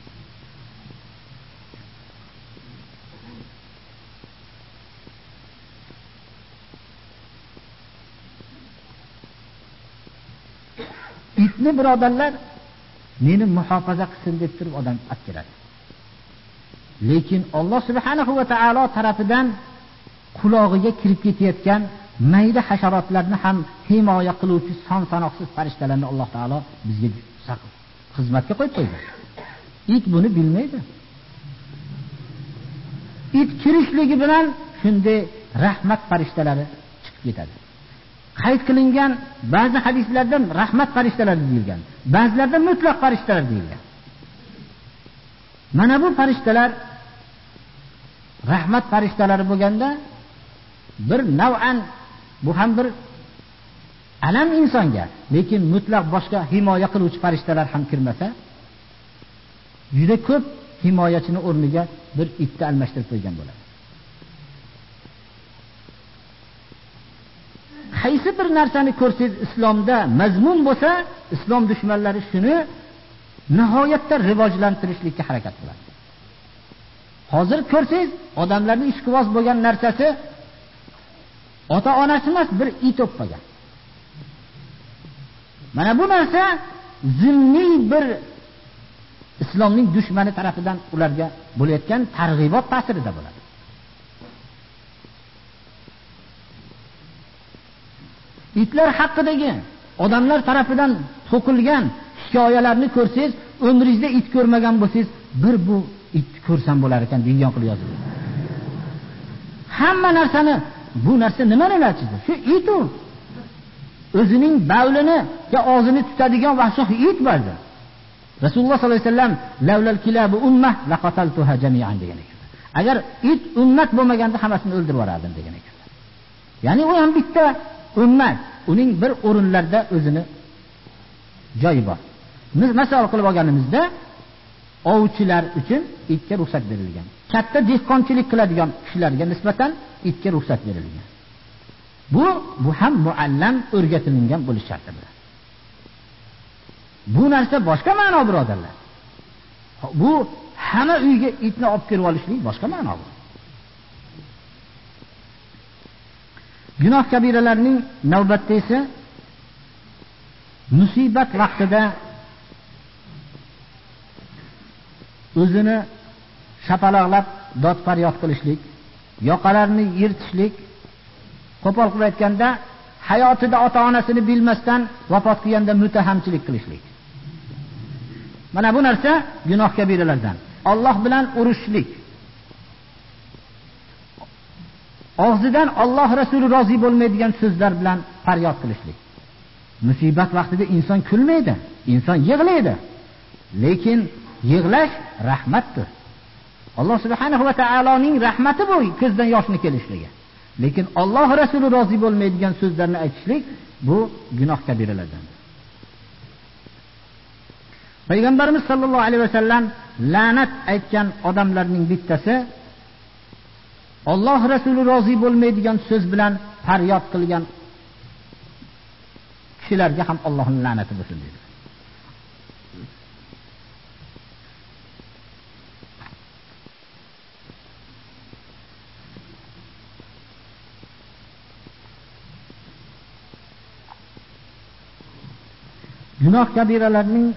Itni birodarlar meni muhofaza qilsin deb turib odam olib kiradi. Lekin Alloh subhanahu va taolo tarafidan qulog'iga kirib ketayotgan mayda hasharotlarni ham himoya qiluvchi son sanoqsiz farishtalarni Alloh taolo bizga xizmatga qo'yib qo'ydi. It buni bilmaydi. It kirishligi bilan shunday rahmat farishtalari chiqib ketadi. Qayd qilingan ba'zi hadislarda rahmat farishtalari deyilgan, ba'zilarda mutlaq farishtalar deyilgan. Mana bu farishtalar rahmat farishtalari bo'lganda bir nav'an bu ham bir alam insonga, lekin mutlaq boshqa himoya qiluvchi farishtalar ham kirmasa, juda ko'p himoyachini o'rniga bir itni almashtirib qo'ygan bo'ladi. Qaysi bir narsani ko'rsangiz islomda mazmun bo'lsa, islom dushmanlari shuni nihoyatda rivojlantirishlikka harakat qiladi. Hozir ko'rsangiz, odamlarning ishqiboz bo'lgan narsasi ota-onasi emas, bir it o'pmagan. Mana bu narsa zimmiy bir islomning dushmani tarafidan ularga bo'layotgan targ'ibot ta'sirida bo'ladi. Itlar haqidagi odamlar tarafidan to'qilgan hikoyalarni ko'rsangiz, umringizda it ko'rmagan bo'lsangiz, bir bu it ko'rsam bo'lar ekan degan qilib yozilgan. Hamma narsani bu narsa nima narsadir? Shu it u. O'zining bavlini ya og'zini tutadigan vahshiy it bo'ldi. Rasululloh sollallohu alayhi vasallam lavlal kilabu ummah laqataltuha jami'an degan ekan. Agar it ummat bo'lmaganda hammasini o'ldirib yuborardim degan ekan. Ya'ni u ham bitta ummat, uning bir o'rinlarda o'zini joyi bor. Misol qilib olganimizda ovchilar uchun itga ruxsat berilgan. Katta dehqonchilik qiladigan kishilarga nisbatan itga ruxsat berilgan. Bu ham muallam o'rgatilgan bo'lish sharti bilan. Bu narsa boshqa ma'no birodarlar. Bu hamma uyga itni olib kirib olishlik boshqa ma'no bu. Gunoh kabiralarning navbatda esa musibat vaqtida o'zini shapaloqlab dod faryod qilishlik, yoqalarini yirtishlik, qo'pol qilib aytganda hayotida ota-onasini bilmasdan vafot qilganda mutahamchilik qilishlik. Mana bu narsa gunoh kabiralardan. Alloh bilan urushlik. Og'zidan Alloh Rasuli rozi bo'lmaydigan so'zlar bilan faryod qilishlik. Musibat vaqtida inson kulmaydi, inson yig'laydi. Lekin yig'lash rahmatdir. Alloh subhanahu va taoloning rahmati bu ko'zdan yoshni kelishligi. Lekin Alloh Rasuli rozi bo'lmaydigan so'zlarni aytishlik bu gunoh kabiralardan. Payg'ambarimiz sollallohu alayhi vasallam la'nat aytgan odamlarning bittasi Alloh Rasuli rozi bo'lmaydigan so'z bilan faryod qilgan kishilarga ham Allohning la'nati bo'lsin dedi. Gunoh kabiralarning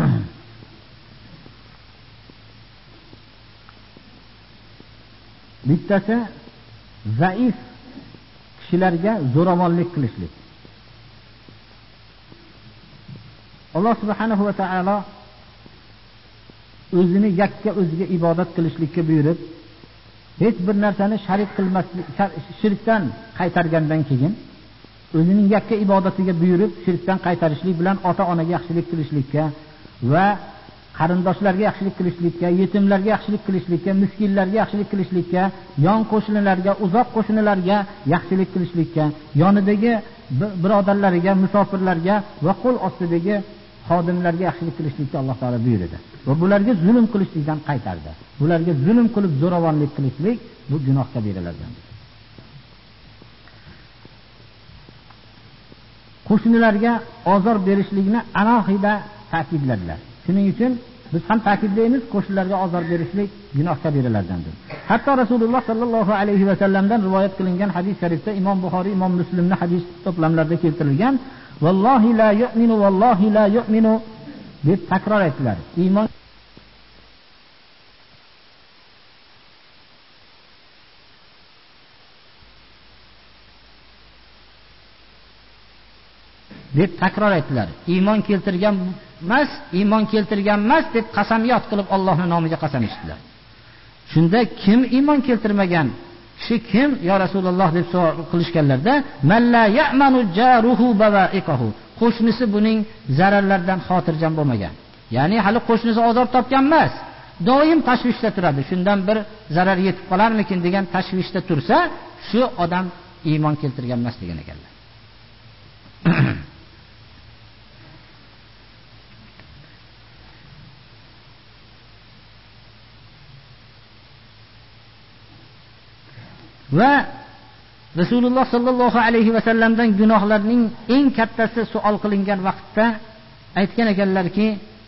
bittasi zaif kishilarga zo'ravonlik qilishlik. Alloh subhanahu va taolo o'zini yakka o'ziga ibodat qilishlikka buyurib, hech bir narsani sharik qilmaslik, shirkdan qaytargandan keyin o'zining yakka ibodatiga buyurib, shirkdan qaytarishlik bilan ota-onaga yaxshilik qilishlikka va qarindoshlarga yaxshilik qilishlikka, yetimlarga yaxshilik qilishlikka, miskinlarga yaxshilik qilishlikka, yon qo'shnilarga, uzoq qo'shnilarga yaxshilik qilishlikka, yonidagi birodarlariga, musofirlarga va qo'l ostidagi xodimlarga yaxshilik qilishlikka Alloh taolo buyurdi. Va bularga zulm qilishlikdan qaytardi. Bularga zulm qilib zo'ravonlik qilishlik bu gunoh kabiralardan. Qo'shnilarga ozor berishlikni alohida ta'kidladilar. Shuning uchun biz ham ta'kidlaymiz, qo'shnilarga ozor berishlik gunoh kabiralardandir. Hatto Rasululloh sallallohu alayhi va sallamdan rivoyat qilingan hadis sharifda Imom Buxoriy, Imom Muslimning hadis to'plamlarida keltirilgan, "Vallohi la yu'minu" deb takror aytdilar. Iymon deb takror aytdilar. Iymon keltirgan emas deb qasamyod qilib Allohning nomiga qasam ichdilar. Shunda kim iymon keltirmagan kishi kim yo Rasululloh deb savol qilishganlarda, "Man la ya'manu jaruhu bawa'iqahu." Qo'shnisi buning zararlardan xotirjam bo'lmagan. Ya'ni hali qo'shnisi azob topgan emas, doim tashvishda turadi. Shundan bir zarar yetib qolarmikin degan tashvishda tursa, shu odam iymon keltirgan emas degan ekanlar. Va Rasululloh sallallohu alayhi va sallamdan gunohlarning eng kattasi savol qilingan vaqtda aytgan ekanlarki,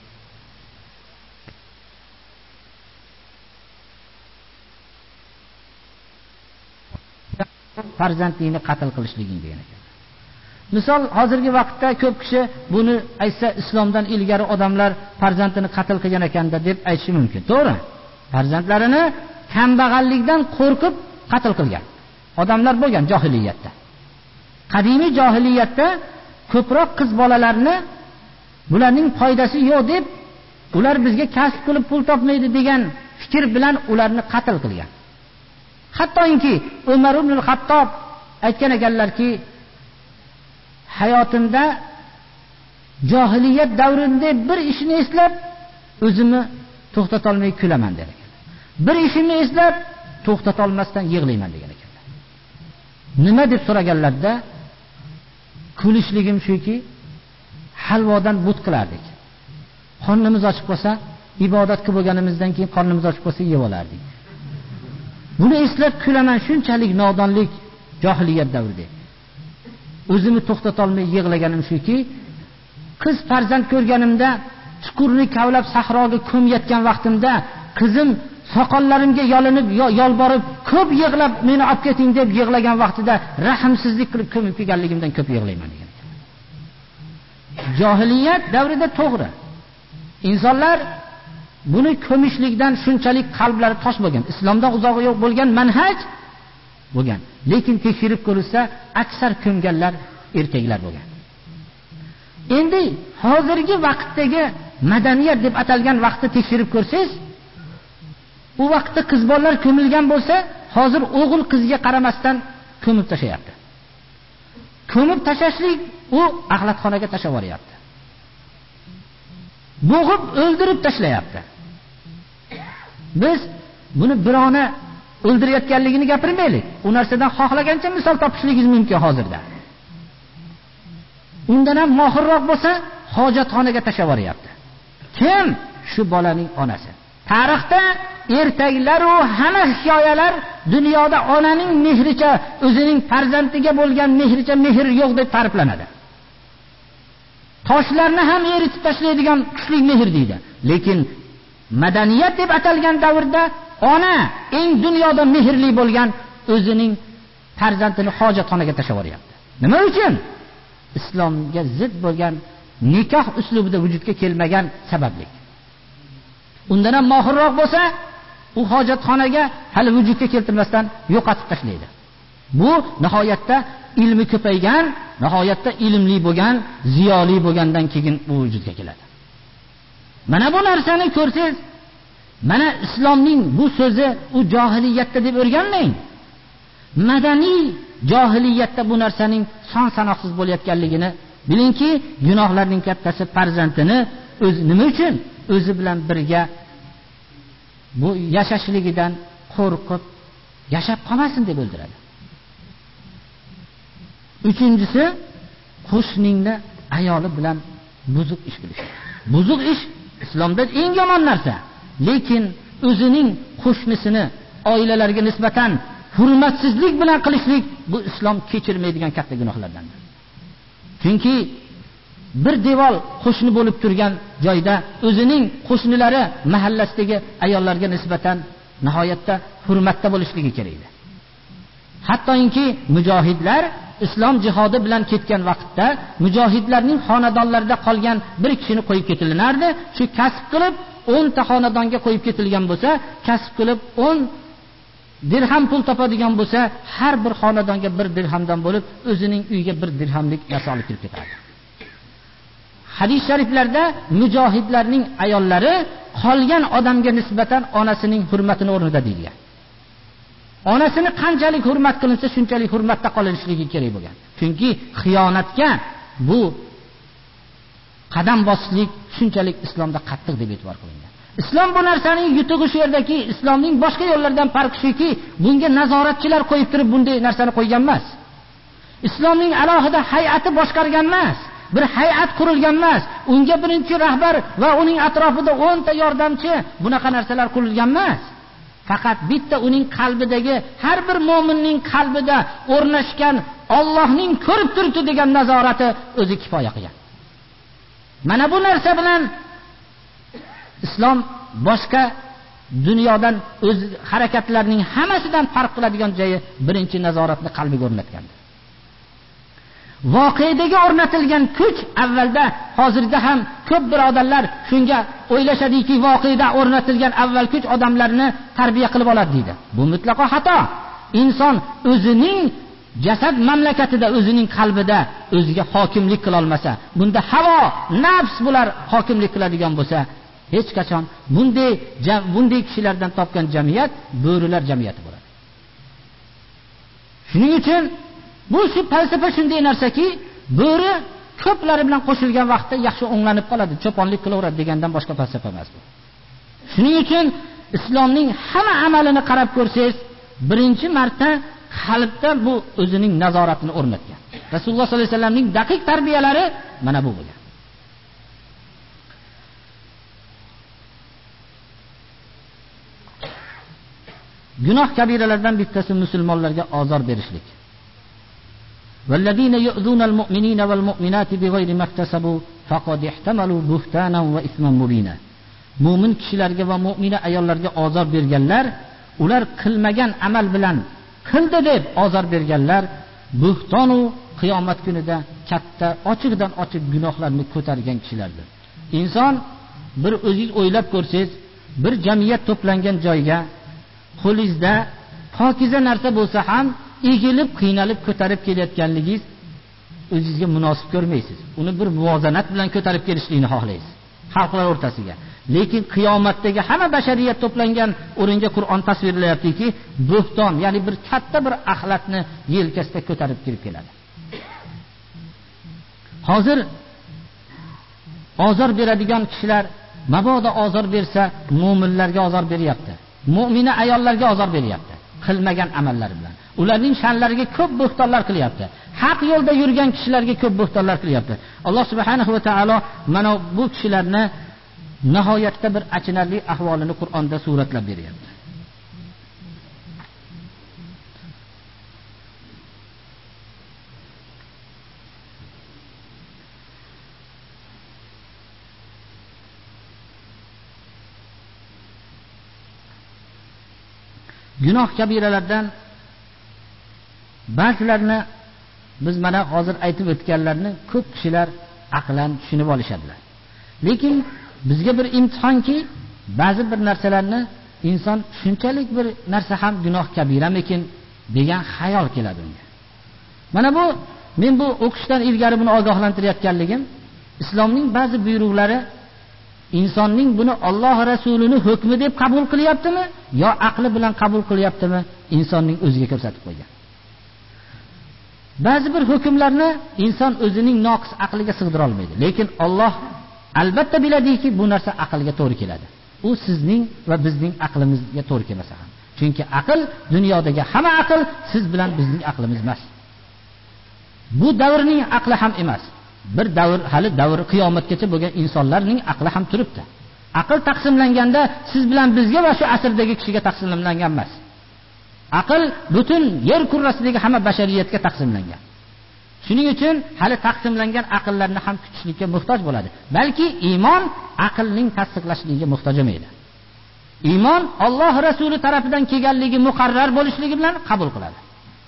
farzandingni qatl qilishliging degan ekan. Misol hozirgi vaqtda ko'p kishi buni aytsa, islomdan ilgari odamlar farzandini qatl qilgan ekanda deb aytishi mumkin. To'g'ri? Farzandlarini kambag'allikdan qo'rqib qatl qilgan odamlar bo'lgan jahiliyatda. Qadimiy jahiliyatda ko'proq qiz bolalarni bularning foydasi yo'q deb, ular bizga kasb qilib pul topmaydi degan fikr bilan ularni qatl qilgan. Hattoki Umar ibn al-Xattob aytgan ekanlarki, hayotimda jahiliyat davrida bir ishni eslab o'zimni to'xtata olmay kulaman der ekan. Bir ishimni eslab to'xtata olmasdan yig'layman degan ekanlar. Nima deb so'raganlarda, kulishligim shuki, halvodan but qilardik. Qornimiz ochib qolsa, ibodat qilib bo'lganimizdan keyin qornimiz ochib qolsa yeb olardik. Buni eslab kulaman, shunchalik nodonlik jahiliyat davrida. O'zimni to'xtata olmay yig'laganim shuki, qiz farzand ko'rganimda chuqurni kavlab sahroga ko'myotgan vaqtimda qizim soqollarimga yolinib yolborib ko'p yig'lab meni olib keting deb yig'lagan vaqtida rahmsizlik qilib ko'mib kelganligimdan ko'p yig'layman degan. Jahiliyat davrida to'g'ri. İnsanlar buni ko'mishlikdan shunchalik qalblari tosh bo'lgan, islomdan uzoq yo'q bo'lgan manhaj bo'lgan. Lekin tekshirib ko'rilsa, aksar ko'mganlar erkaklar bo'lgan. Endi hozirgi vaqtdagi madaniyat deb atalgan vaqtni tekshirib ko'rsangiz, u vaqtda qiz bolalar ko'milgan bo'lsa, hozir o'g'il qizga qaramasdan ko'mib tashlayapti. Ko'mib tashashlik u axlatxonaga tashlab yuboryapti. Bo'g'ib o'ldirib tashlayapti. Biz buni birovni o'ldirayotganligini gapirmaylik. U narsadan xohlagancha misol topishingiz mumkin hozirda. Undan ham mohirroq bo'lsa, hojatxonaga tashlab yuboryapti. Kim? Shu bolaning onasi. Tarixda ertaklar va hamma hikoyalar dunyoda onaning mehricha, o'zining farzandiga bo'lgan mehricha mehr yo'q deb ta'riflanadi. Toshlarni ham eritib tashlaydigan kuchli mehr deydi. Lekin madaniyat deb atalgan davrda ona eng dunyoda mehrli bo'lgan o'zining farzandini hojatxonaga tashlab yuboryapti. Nima uchun? Islomga zid bo'lgan nikoh uslubida vujudga kelmagan sababli. Undan ham mohirroq bo'lsa, u hojatxonaga hali vujudga keltirmasdan yo'qotib tashlaydi. Bu nihoyatda ilmi ko'paygan, nihoyatda ilmli bo'lgan, ziyoli bo'lgandan keyin bu vujudga keladi. Mana bu narsani ko'rsangiz, mana islomning bu so'zi u jahiliyatda deb o'rganmang. Madaniy jahiliyatda bu narsaning son sanoqsiz bo'layotganligini bilingki, gunohlarning kattasi farzandini o'zi nima uchun o'zi bilan birga bu yashashligidan qo'rqib yashab qolmasin deb o'ldiradi. Uchinchisi, qo'shningni ayoli bilan buzuq ish qilish. Buzuq ish islomda eng yomon narsa. Lekin o'zining qo'shnisini oilalarga nisbatan hurmatsizlik bilan qilishlik bu islom kechirmaydigan katta gunohlardandir. Chunki bir devor qo'shni bo'lib turgan joyda o'zining qo'shnilari mahallasidagi ayollarga nisbatan nihoyatda hurmatda bo'lishligi kerak edi. Hattoki mujohidlar islom jihodi bilan ketgan vaqtda mujohidlarning xonadonlarida qolgan bir kishini qo'yib ketilinardi. Shu kasb qilib 10 ta xonadonga qo'yib ketilgan bo'lsa, kasb qilib 10 dirham pul topadigan bo'lsa, har bir xonadonga 1 dirhamdan bo'lib o'zining uyiga 1 dirhamlik narsa olib kirib ketadi. Hadis shariflarda mujohidlarning ayollari qolgan odamga nisbatan onasining hurmatini o'rnida deyilgan. Onasini qanchalik hurmat qilinsa, shunchalik hurmatda qolinishligi kerak bo'lgan. Chunki xiyonatga bu qadam bosishlik shunchalik islomda qattiq deb e'tibor qilingan. Islom bu narsaning yutug'i shu yerdaki, islomning boshqa yo'llardan farqi shuki, bunga nazoratchilar qo'yib turib bunday narsani qo'ygan emas. Islomning alohida hay'ati boshqargan emas. Bir hay'at qurilgan emas. Unga birinchi rahbar va uning atrofida 10 ta yordamchi bunaqa narsalar qurilgan emas. Faqat bitta uning qalbidagi har bir mu'minning qalbida o'rnashgan Allohning ko'rib turibdi degan nazorati o'zi kifoya qilgan. Mana bu narsa bilan islom boshqa dunyodan o'z harakatlarining hammasidan farq qiladigan joyi birinchi nazoratni qalbiga o'rnatgandir. Voqeadagi o'rnatilgan kuch avvalda, hozirda ham ko'p birodarlar shunga o'ylashadiki, voqeada o'rnatilgan avval kuch odamlarni tarbiya qilib oladi deydi. Bu mutlaqo xato. Inson o'zining jasad mamlakatida, o'zining qalbida o'ziga hokimlik qila olmasa, bunda havo, nafs bular hokimlik qiladigan bo'lsa, hech qachon bunday kishilardan topgan jamiyat bo'rilar jamiyati bo'ladi. Shuning uchun bu falsafa shunday narsaki, bo'ri ko'plari bilan qo'shilgan vaqtda yaxshi o'nglanib qoladi, cho'ponlik qilaveradi degandan boshqa falsafa emas bu. Shuning uchun islomning hamma amalini qarab ko'rsangiz, birinchi marta qalbda bu o'zining nazoratini o'rnatgan. Rasululloh sollallohu alayhi vasallamning daqiq tarbiyalari mana bu bo'lgan. Gunoh kabiralardan bittasi musulmonlarga ozor berishlik. Vallazina yu'zunal mu'minina wal mu'minati bighayri maktasabu faqad ihtamalu buhtanan va isman mubina. Mu'min kishilarga va mu'mina ayollarga ozor berganlar, ular qilmagan amal bilan qildi deb ozor berganlar, buhtonu qiyomat kunida katta ochiqdan ochiq gunohlarni ko'targan kishilardir. Inson bir o'zingiz o'ylab ko'rsangiz, bir jamiyat to'plangan joyga qo'lingizda pokiza narsa bo'lsa ham egilib, qiynalib ko'tarib kelayotganligingiz o'zingizga munosib ko'rmaysiz. Uni bir muvozanat bilan ko'tarib kelishlikni xohlaysiz xalqlar o'rtasiga. Lekin qiyomatdagi hamma bashariyat to'plangan o'ringa Qur'on tasvirlayaptiki, buhton, ya'ni bir katta bir axlatni yelkasida ko'tarib kirib keladi. Hozir ozor beradigan kishilar mabodo ozor bersa, mu'minlarga ozor beryapti. Mu'mina ayollarga ozor beryapti. Qilmagan amallari bilan. Ularning sha'nlariga ko'p buhtonlar qilyapti. Haq yo'lda yurgan kishilarga ko'p buhtonlar qilyapti. Alloh subhanahu va taolo mana bu kishilarni nihoyatda bir achinarli ahvolini Qur'onda suratlab beryapti. Gunoh kabiralardan ba'zilarini biz mana hozir aytib o'tganlarni ko'p kishilar aqlan tushunib olishadilar. Lekin bizga bir imtihonki, ba'zi bir narsalarni inson shunchalik bir narsa ham gunoh kabiramikin degan xayol keladi unga. Mana bu men bu o'qishdan ilgari buni ogohlantirayotganligim, islomning ba'zi buyruqlari insonning buni Alloh rasulining hukmi deb qabul qilyaptimi yo aqli bilan qabul qilyaptimi, insonning o'ziga ko'rsatib qo'ygan. Ba'zi bir hukmlarni inson o'zining noqis aqliga sig'dira olmaydi, lekin Alloh albatta biladiki bu narsa aqlga to'g'ri keladi. U sizning va bizning aqlimizga to'g'ri kelmasa ham. Chunki aql dunyodagi hamma aql siz bilan bizning aqlimiz emas. Bu davrning aqli ham emas. Bir davr, hali davr qiyomatgacha bo'lgan insonlarning aqli ham turibdi. Aql taqsimlanganda siz bilan bizga va shu asrdagi kishiga taqsimlangan emas. Aql butun yer kurrasidagi hamma bashariyatga taqsimlangan. Shuning uchun hali taqsimlangan aqllarni ham kutishlikka muhtoj bo'ladi. Balki iymon aqlning tasdiqlashligiga muhtoj emaydi. Iymon Alloh rasuli tarafidan kelganligi muqarrar bo'lishligi bilan qabul qiladi.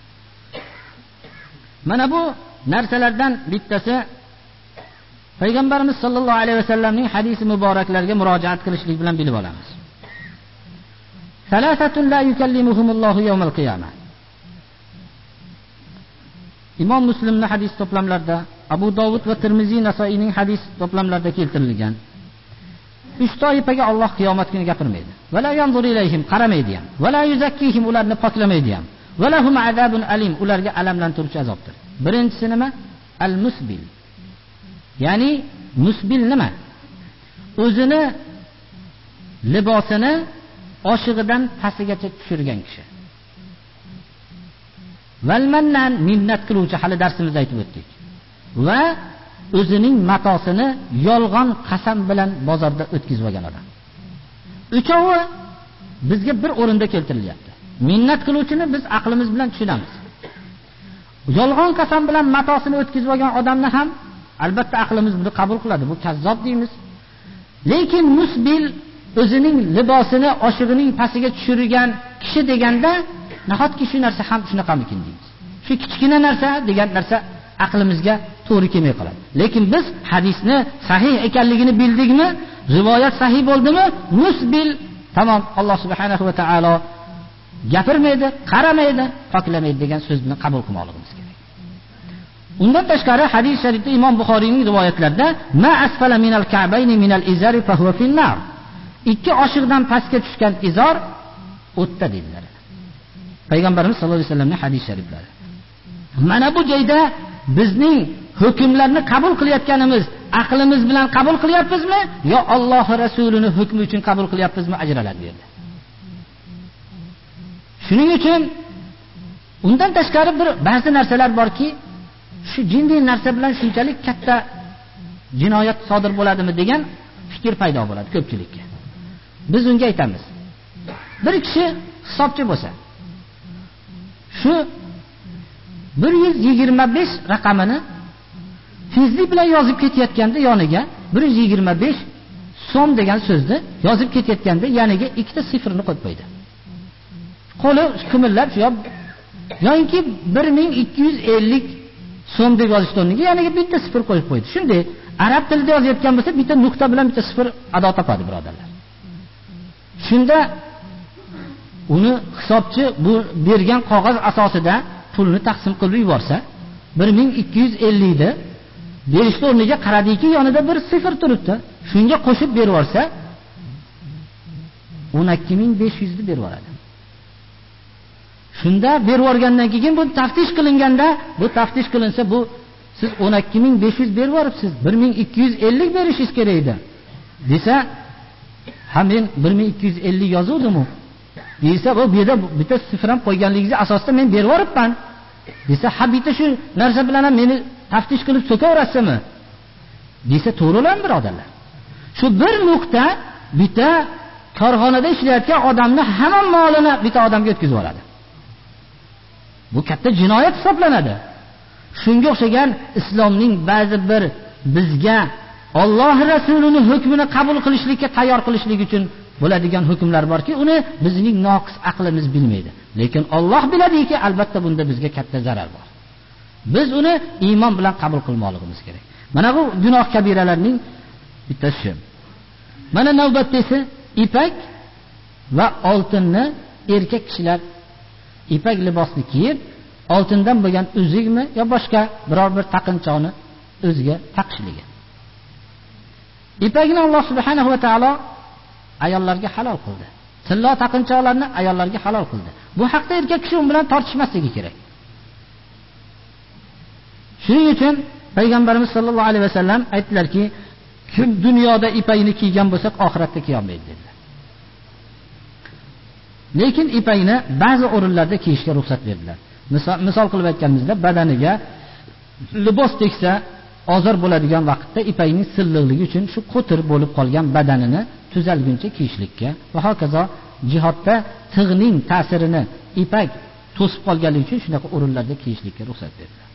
Mana bu narsalardan bittasi Payg'ambarimiz sollallohu alayhi vasallamning hadisi muboraklariga murojaat qilishlik bilan bilib olamiz. Salasatun la yukallimuhumullohu yawmal qiyamah. Imom Muslimning hadis to'plamlarida, Abu Dovud va Tirmiziy, Nasoiyning hadis to'plamlarida keltirilgan 3 toifaga Alloh qiyomat kuni gapirmaydi. Va la yanzuru ilayhim, qaramaydi ham. Va la yuzakkihim, ularni poklamaydi ham. Va lahum azabun alim, ularga alamlantiruvchi azobdir. Birinchisi nima? Al-musbil. Ya'ni musbil nima? O'zini libosini oshig'idan pastigacha tushirgan kishi. Valmannan, minnat qiluvchi, hali darsimizda aytib o'tdik. Va o'zining matosini yolg'on qasam bilan bozorda o'tkazib olgan odam. Uchovi bizga bir o'rinda keltirilyapti. Minnat qiluvchini biz aqlimiz bilan tushunamiz. Yolg'on qasam bilan matosini o'tkazib olgan odamni ham albatta aqlimiz buni qabul qiladi. Bu kazzob deymiz. Lekin musbil, o'zining libosini oshig'ining pastiga tushirgan kishi deganda nahotki shu narsa ham shunaqamikin deymiz. Shu kichkina narsa degan narsa aqlimizga to'g'ri kelmay qoladi. Lekin biz hadisni sahih ekanligini bildikmi, rivoyat sahih bo'ldimi, musbil tamom, Alloh subhanahu va taolo gapirmaydi, qaramaydi, poklamaydi degan so'zni qabul qilmoqligimiz kerak. Undan tashqari hadis sharifda Imom Buxoriyning rivoyatlarida ma asfala minal ka'bayni minal izari fa huwa fin nar. Ikki oshiqdan pastga tushgan izor o'tda dedilar. Payg'ambarimiz sollallohu alayhi vasallamning hadis shariflari. Mana bu joyda bizning hukmlarni qabul qilayotganimiz aqlimiz bilan qabul qilyapmizmi yo Alloh rasulining hukmi uchun qabul qilyapmizmi ajraladi bu yerda. Shuning uchun undan tashqari ba'zi narsalar borki, shu jindiy narsa bilan shunchalik katta jinoyat sodir bo'ladimi degan fikr paydo bo'ladi ko'pchilikka. Biz unga aytamiz. Bir kishi hisobchi bo'lsa, shu 125 raqamini tezlik bilan yozib ketayotganda yoniga 125 so'm degan so'zni yozib ketayotganda yoniga ikkita sifrni qo'yib qo'ydi. Qo'li kumillab yoki 1250 so'm deb yozishdi o'rniga yoniga bitta sifr qo'yib qo'ydi. Shunday arab tilida yozayotgan bo'lsa bitta nuqta bilan bitta sifr ado topadi birodarlar. Shunda uni hisobchi bu bergan qog'oz asosida pulni taqsim qilib yuborsa 1250 ni berishni o'rniga qaradiki yonida bir sifr turibdi. Shunga qo'shib berib yuborsa 12500 ni berib yuboradi. Shunda berib yuborgandan keyin bu taftish qilinganda, bu taftish qilinsa bu siz 12500 berib yuboribsiz, 1250 berishingiz kerak edi. Desa, ha men 1250 yozuvdim-ku. Desa, bu yerda bitta sifr ham qo'yganligingiz asosida men berib yuboribman. Desa, ha bitta shu narsa bilan ham meni taftish qilib so'kaverasizmi? Desa, to'g'rilarmi birodarlar? Shu bir nuqta bitta korxonada ishlayotgan odamni hamma molini bitta odamga o'tkazib yuboradi. Bu katta jinoyat hisoblanadi. Shunga o'xshagan islomning ba'zi bir bizga Alloh rasulining hukmini qabul qilishlikka tayyor qilishlik uchun bo'ladigan hukmlar borki, uni bizning noqis aqlimiz bilmaydi. Lekin Alloh biladiki, albatta bunda bizga katta zarar bor. Biz uni iymon bilan qabul qilmoqligimiz kerak. Mana bu gunoh kabiralarning bittasi. Mana navbatda esa ipak va oltinni erkak kishilar ipak libosni kiyib, oltindan bo'lgan uzukmi yo boshqa biror bir taqinchoqni o'ziga taqishligi. Ipakni Alloh subhanahu va taolo ayollarga halol qildi. Tillo taqinchoqlarni ayollarga halol qildi. Bu haqda erkak kishi bilan tortishmasligi kerak. Shuning uchun payg'ambarimiz sollallohu alayhi vasallam aytdilarki, kim dunyoda ipakni kiygan bo'lsa, oxiratda kiy olmaydi dedilar. Lekin ipakni ba'zi o'rinlarda kiyishga ruxsat berdilar. Misol qilib aytganimizda, badaniga libos teksa ozor bo'ladigan vaqtda ipakning silliqligi uchun shu qo'tir bo'lib qolgan badanini tuzalguncha kiyishlikka va hokazo jihodda tig'ning ta'sirini ipak to'sib qolganligi uchun shunaqa o'rinlarda kiyishlikka ruxsat berdilar.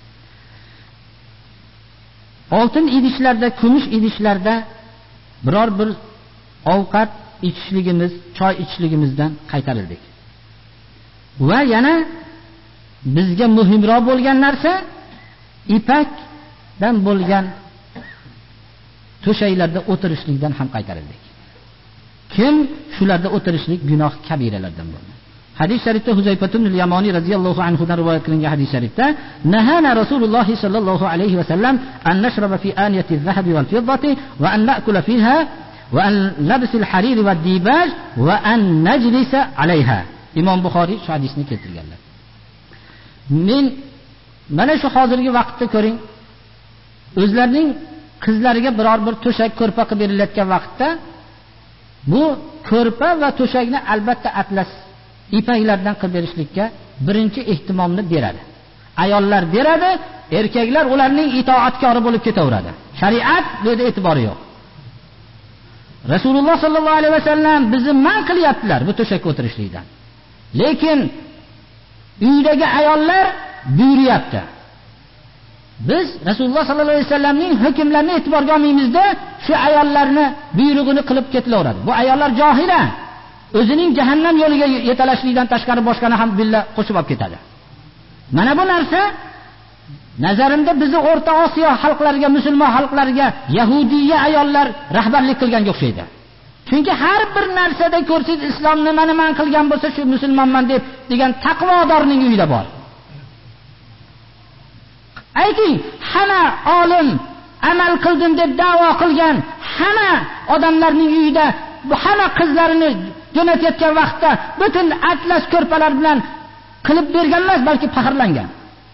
Oltin idishlarda, kumush idishlarda biror bir ovqat ichishligimiz, choy ichishligimizdan qaytarildik. Va yana bizga muhimroq bo'lgan narsa ipakdan bo'lgan to'shaklarda o'tirishlikdan ham qaytarildik. Kim shularda o'tirishlik gunoh kabiralardan bo'ldi. Hadis sharifda Huzayfa ibn al-Yamani radhiyallohu anhu dan rivoyat qilingan hadis sharifda nahana Rasululloh sallallohu alayhi va sallam an nashraba fi aniyati adh-dhahabi wal-fiddati wa an na'kula fiha va an labsi al-harir va dibaj va an najlisa alayha. Imom Buxoriy shu hadisni keltirganlar. Men mana shu hozirgi vaqtda ko'ring, o'zlarining qizlariga biror bir to'shak ko'rpa qilib berilayotgan vaqtda bu ko'rpa va to'shakni albatta atlas ipaklardan qilib berishlikka birinchi ehtimomni beradi. Ayollar beradi, erkaklar ularning itoatkori bo'lib ketaveradi. Shariat bu yerda e'tibori yo'q. Rasululloh sallallohu alayhi vasallam bizni man qilyaptilar bu to'shakka o'tirishlikdan. Lekin uydagi ayollar buyuryapti. Biz Rasululloh sallallohu alayhi vasallamning hukmlarini e'tiborga olmaymizda shu ayollarni buyrug'ini qilib ketaveradi. Bu ayollar johila. O'zining jahannam yo'liga yetalashlikdan tashqari boshqani ham billa qo'shib olib ketadi. Mana bu narsa nazarimda bizni O'rta Osiyo xalqlariga, musulmon xalqlariga yahudiya ayollar rahbarlik qilganga o'xshaydi. Chunki har bir narsada ko'rsangiz islom nimani man qilgan bo'lsa shu musulmonman deb degan taqvodorning uyida bor. Ayting, hamma olim amal qildim deb da'vo qilgan hamma odamlarning uyida bu hamma qizlarini jo'natayotgan vaqtda butun atlas ko'rpalar bilan qilib bergan emas, balki faxrlangan.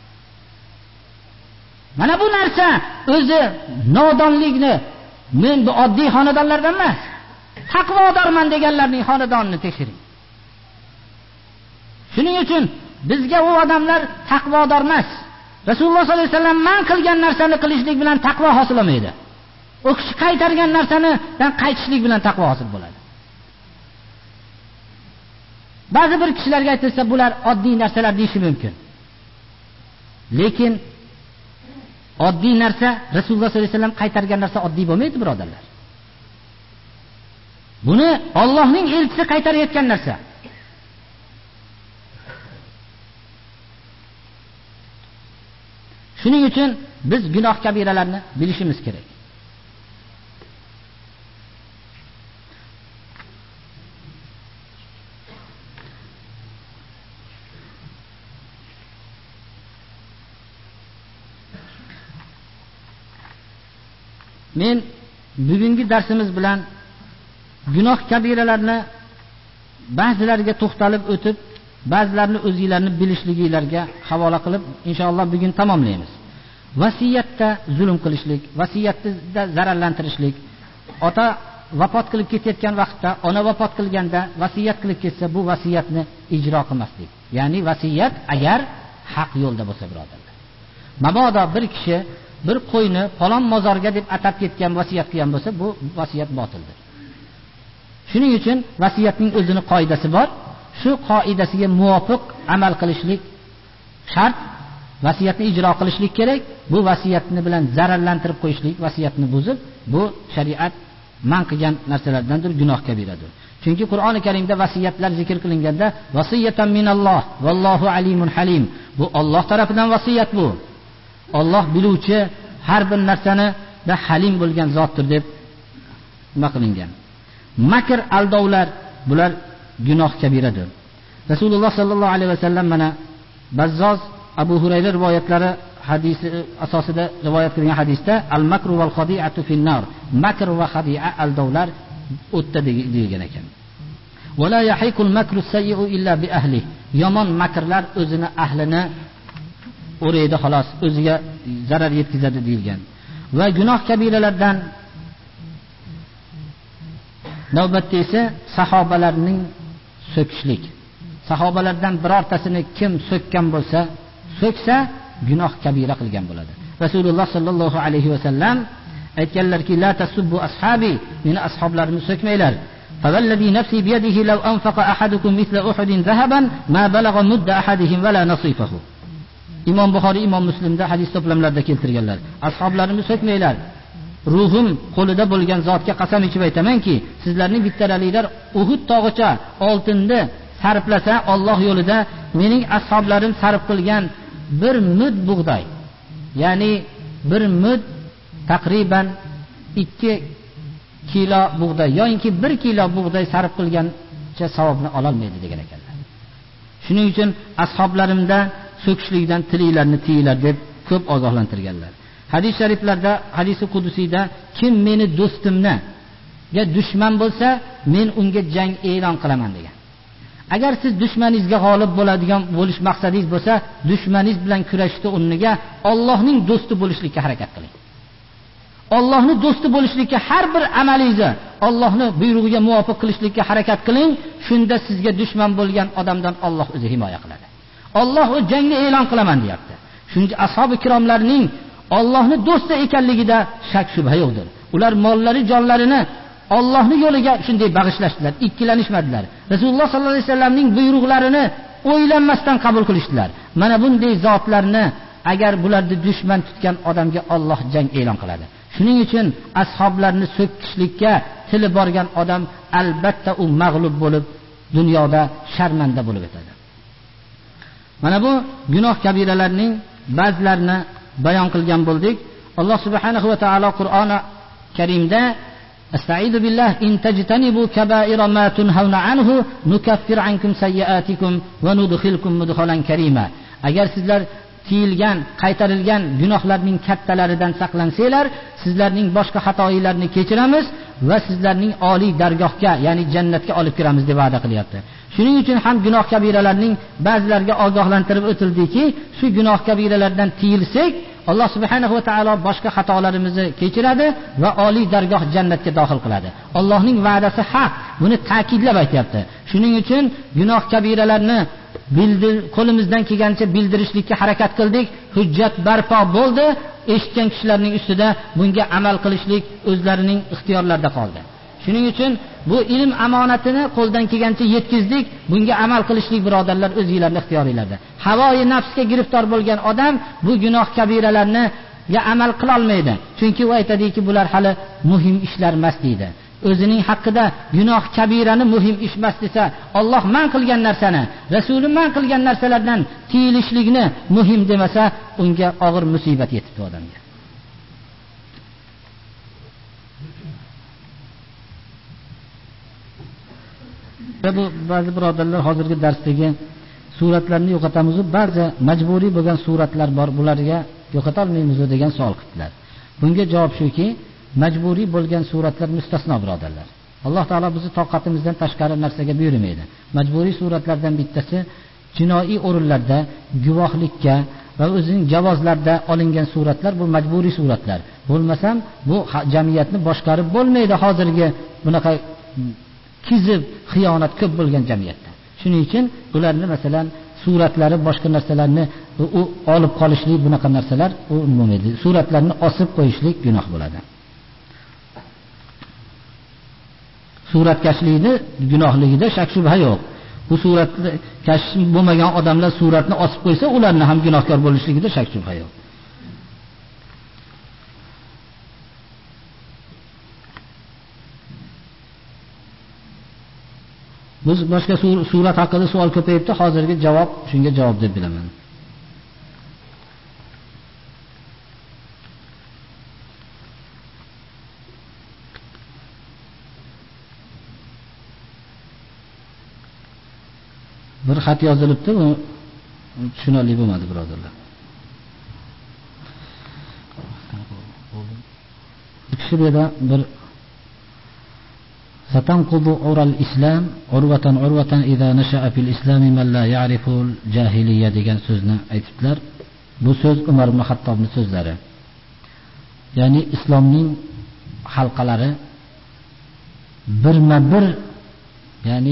Mana bu narsa o'zi nodonlikni, men bu oddiy xonadonlardan emas, taqvodorman deganlarning xonadonini tekshiring. Shuning uchun bizga u odamlar taqvodor emas. Rasululloh sollallohu alayhi vasallam man qilgan narsani qilishlik bilan taqvo hosil bo'lmaydi. U kishi qaytargan narsanidan qaytishlik bilan taqvo hosil bo'ladi. Ba'zi bir kishilarga aytilsa, bular oddiy narsalar deyishi mumkin. Lekin oddiy narsa, Rasululloh sollallohu alayhi vasallam qaytargan narsa oddiy bo'lmaydi, birodarlar. Buni Allohning elchisi qaytarayotgan narsa. Shuning uchun biz gunoh kabiralarni bilishimiz kerak. Men bugungi darsimiz bilan gunoh kabiralarni ba'zilariga to'xtalib o'tib, ba'zilarini o'zingizlarni bilishligingizlarga havola qilib, inshaalloh bugun tamomlaymiz. Vasiyatda zulm qilishlik, vasiyatda zararlantirishlik, ota vafot qilib ketayotgan vaqtda, ona vafot qilganda vasiyat qilib ketsa, bu vasiyatni ijro qilmaslik. Ya'ni vasiyat agar haq yo'lda bo'lsa, birodarlar. Mabodo bir kishi bir qo'yni falon mozorga deb atab ketgan, vasiyat qilgan bo'lsa, bu vasiyat botildir. Shuning uchun vasiyatning o'zining qoidasi bor. Shu qoidasiga muvofiq amal qilishlik shart. Vasiyatni ijro qilishlik kerak. Bu vasiyatni bilan zararlantirib qo'yishlik, vasiyatni buzib, bu shariat man qilgan narsalardandir, gunoh kabiradir. Chunki Qur'oni Karimda vasiyatlar zikr qilinganda vasiyatan minalloh vallohu alimun halim. Bu Alloh tomonidan vasiyat bu. Alloh biluvchi, har bir narsani da halim bo'lgan zotdir deb nima qilingan. Makr, aldovlar, bular gunoh kabiradir. Rasululloh sallallohu alayhi vasallam mana Bazzoz Abu Hurayra rivoyatlari hadisi asosida rivoyat qilgan hadisda al-makru wal khadi'atu fin-nar. Makr va khadi'a, aldovlar o'tda degan ekan. Va la yahiqul makru sayyi'u illa bi ahli. Yomon makrlar o'zini ahlini o'raydi, xolos, o'ziga zarar yetkazadi deyilgan. Va gunoh kabiralardan navbatda esa sahobalarning so'kishlik. Sahobalardan birortasini kim so'kkan bo'lsa, so'ksa gunoh kabira qilgan bo'ladi. Rasululloh sallallohu alayhi vasallam aytganlarki, la tasubbu ashabi, meni ashoblarimni so'kmanglar. Fawallazi nafsi biyadihi law anfaqa ahadukum mithla uhudin zahaban ma balagha mudda ahadihim wala nasifahu. Imom Buxoriy, Imom Muslimda hadis to'plamlarida keltirganlar. Ashoblarimni so'kmanglar. Ruhim qo'lida bo'lgan zotga qasam ichib aytamanki, sizlarning bittaralinglar Uhud tog'icha oltinni sarflasa Alloh yo'lida, mening ashoblarim sarf qilgan bir mud bug'doy, ya'ni bir mud taqriban 2 kilo bug'doy yoki 1 kilo bug'doy sarf qilgancha savobni ola olmaydi degan ekanlar. Shuning uchun ashoblarimda so'kishlikdan tilinglarni tiyinglar deb ko'p ogohlantirganlar. Hadis shariflarda, hadisi qudusiyda kim meni do'stimni ya dushman bo'lsa, men unga jang e'lon qilaman degan. Agar siz dushmaningizga g'olib bo'lish maqsadingiz bo'lsa, dushmaningiz bilan kurashishda o'rniga Allohning do'sti bo'lishlikka harakat qiling. Allohning do'sti bo'lishlikka har bir amalingizni Allohning buyrug'iga muvofiq qilishlikka harakat qiling. Shunda sizga dushman bo'lgan odamdan Alloh o'zi himoya qiladi. Alloh o jangni e'lon qilaman deyapti. Shuning ashabi kiromlarning Allohning do'sti ekanligida shak shubha yo'qdir. Ular mollari, jonlarini Allohning yo'liga shunday bag'ishlashdilar, ikkilanishmadilar. Rasululloh sallallohu alayhi vasallamning buyruqlarini o'ylanmasdan qabul qilishdilar. Mana bunday zotlarni agar bularni dushman tutgan odamga Alloh jang e'lon qiladi. Shuning uchun ashoblarni so'kishlikka tili borgan odam albatta u mag'lub bo'lib, dunyoda sharmanda bo'lib o'tadi. Mana bu gunoh kabiralarning ba'zilarini bayon qilgan bo'ldik. Alloh subhanahu va taolo Qur'oni Karimda Astaizu billah in tajtanibu kaba'ira ma tunhauna anhu nukaffir ankum sayyi'atikum va nudkhilkum mudkhalan karima. Agar sizlar tiyilgan, qaytarilgan gunohlarning kattalaridan saqlansanglar, sizlarning boshqa xatoinglarni kechiramiz va sizlarning oliy dargohga, ya'ni jannatga olib kiramiz deb va'da qilyapti. Shuning uchun ham gunoh kabiralarning ba'zilariga ogohlantirib o'tildiki, shu gunoh kabiralardan tiyilsak, Alloh subhanahu va taolo boshqa xatolarimizni kechiradi va oliy dargoh jannatga daxil qiladi. Allohning va'dasi haq. Buni ta'kidlab aytayapti. Shuning uchun gunoh kabiralarni qo'limizdan kelgancha bildirishlikka harakat qildik. Hujjat barpo bo'ldi. Eshitgan kishilarning ustida bunga amal qilishlik o'zlarining ixtiyorlarida qoldi. Shuning uchun bu ilm amonatini qo'ldan kelgancha yetkizdik. Bunga amal qilishlik birodarlar o'zingizlarning ixtiyoringlarda. Havoyi nafsga giriftor bo'lgan odam bu gunoh kabiralarni amal qila olmaydi. Chunki u aytadiki, bular hali muhim ishlar emas deydi. O'zining haqqida gunoh kabirani muhim ish emas desa, Alloh man qilgan narsani, Rasuli man qilgan narsalardan tiyilishlikni muhim demasa, unga og'ir musibat yetibdi odamga. Bu ba'zi birodarlar hozirgi darsdagi suratlarni yo'qotamiz, ba'zi majburiy bo'lgan suratlar bor, bularga yo'qota olmaymiz degan savol qildilar. Bunga javob shuki, majburiy bo'lgan suratlar mustasno birodarlar. Alloh taolo bizni toqatimizdan tashqari narsaga buyurmaydi. Majburiy suratlardan bittasi jinoiy o'rinlarda guvohlikka va o'zining javozlarda olingan suratlar, bu majburiy suratlar. Bo'lmasam bu jamiyatni boshqarib bo'lmaydi hozirgi bunaqa kizib, xiyonat ko'p bo'lgan jamiyatda. Shuning uchun ularni masalan suratlari, boshqa narsalarni olib qolishlik, bunaqa narsalar bo'lmaydi. Suratlarni osib qo'yishlik gunoh bo'ladi. Suratkashlikni gunohligida shak shubha yo'q. Bu suratni kashf bo'lmagan odamlar suratni osib qo'ysa, ularni ham gunohkor bo'lishligida shak shubha yo'q. Biz boshqa surat haqida savol ko'payibdi, hozirgi javob shunga javob deb bilaman. Bir xat yozilibdi, u tushunarli bo'lmadi birodarlar. Kishi burada bir ستنقض عرى الإسلام عروة عروة إذا نشأ في الإسلام من لا يعرف الجاهلية degan so'zni aytibdilar. Bu so'z Umar ibn Xattobning so'zlari. Ya'ni islomning halqalari birma-bir, ya'ni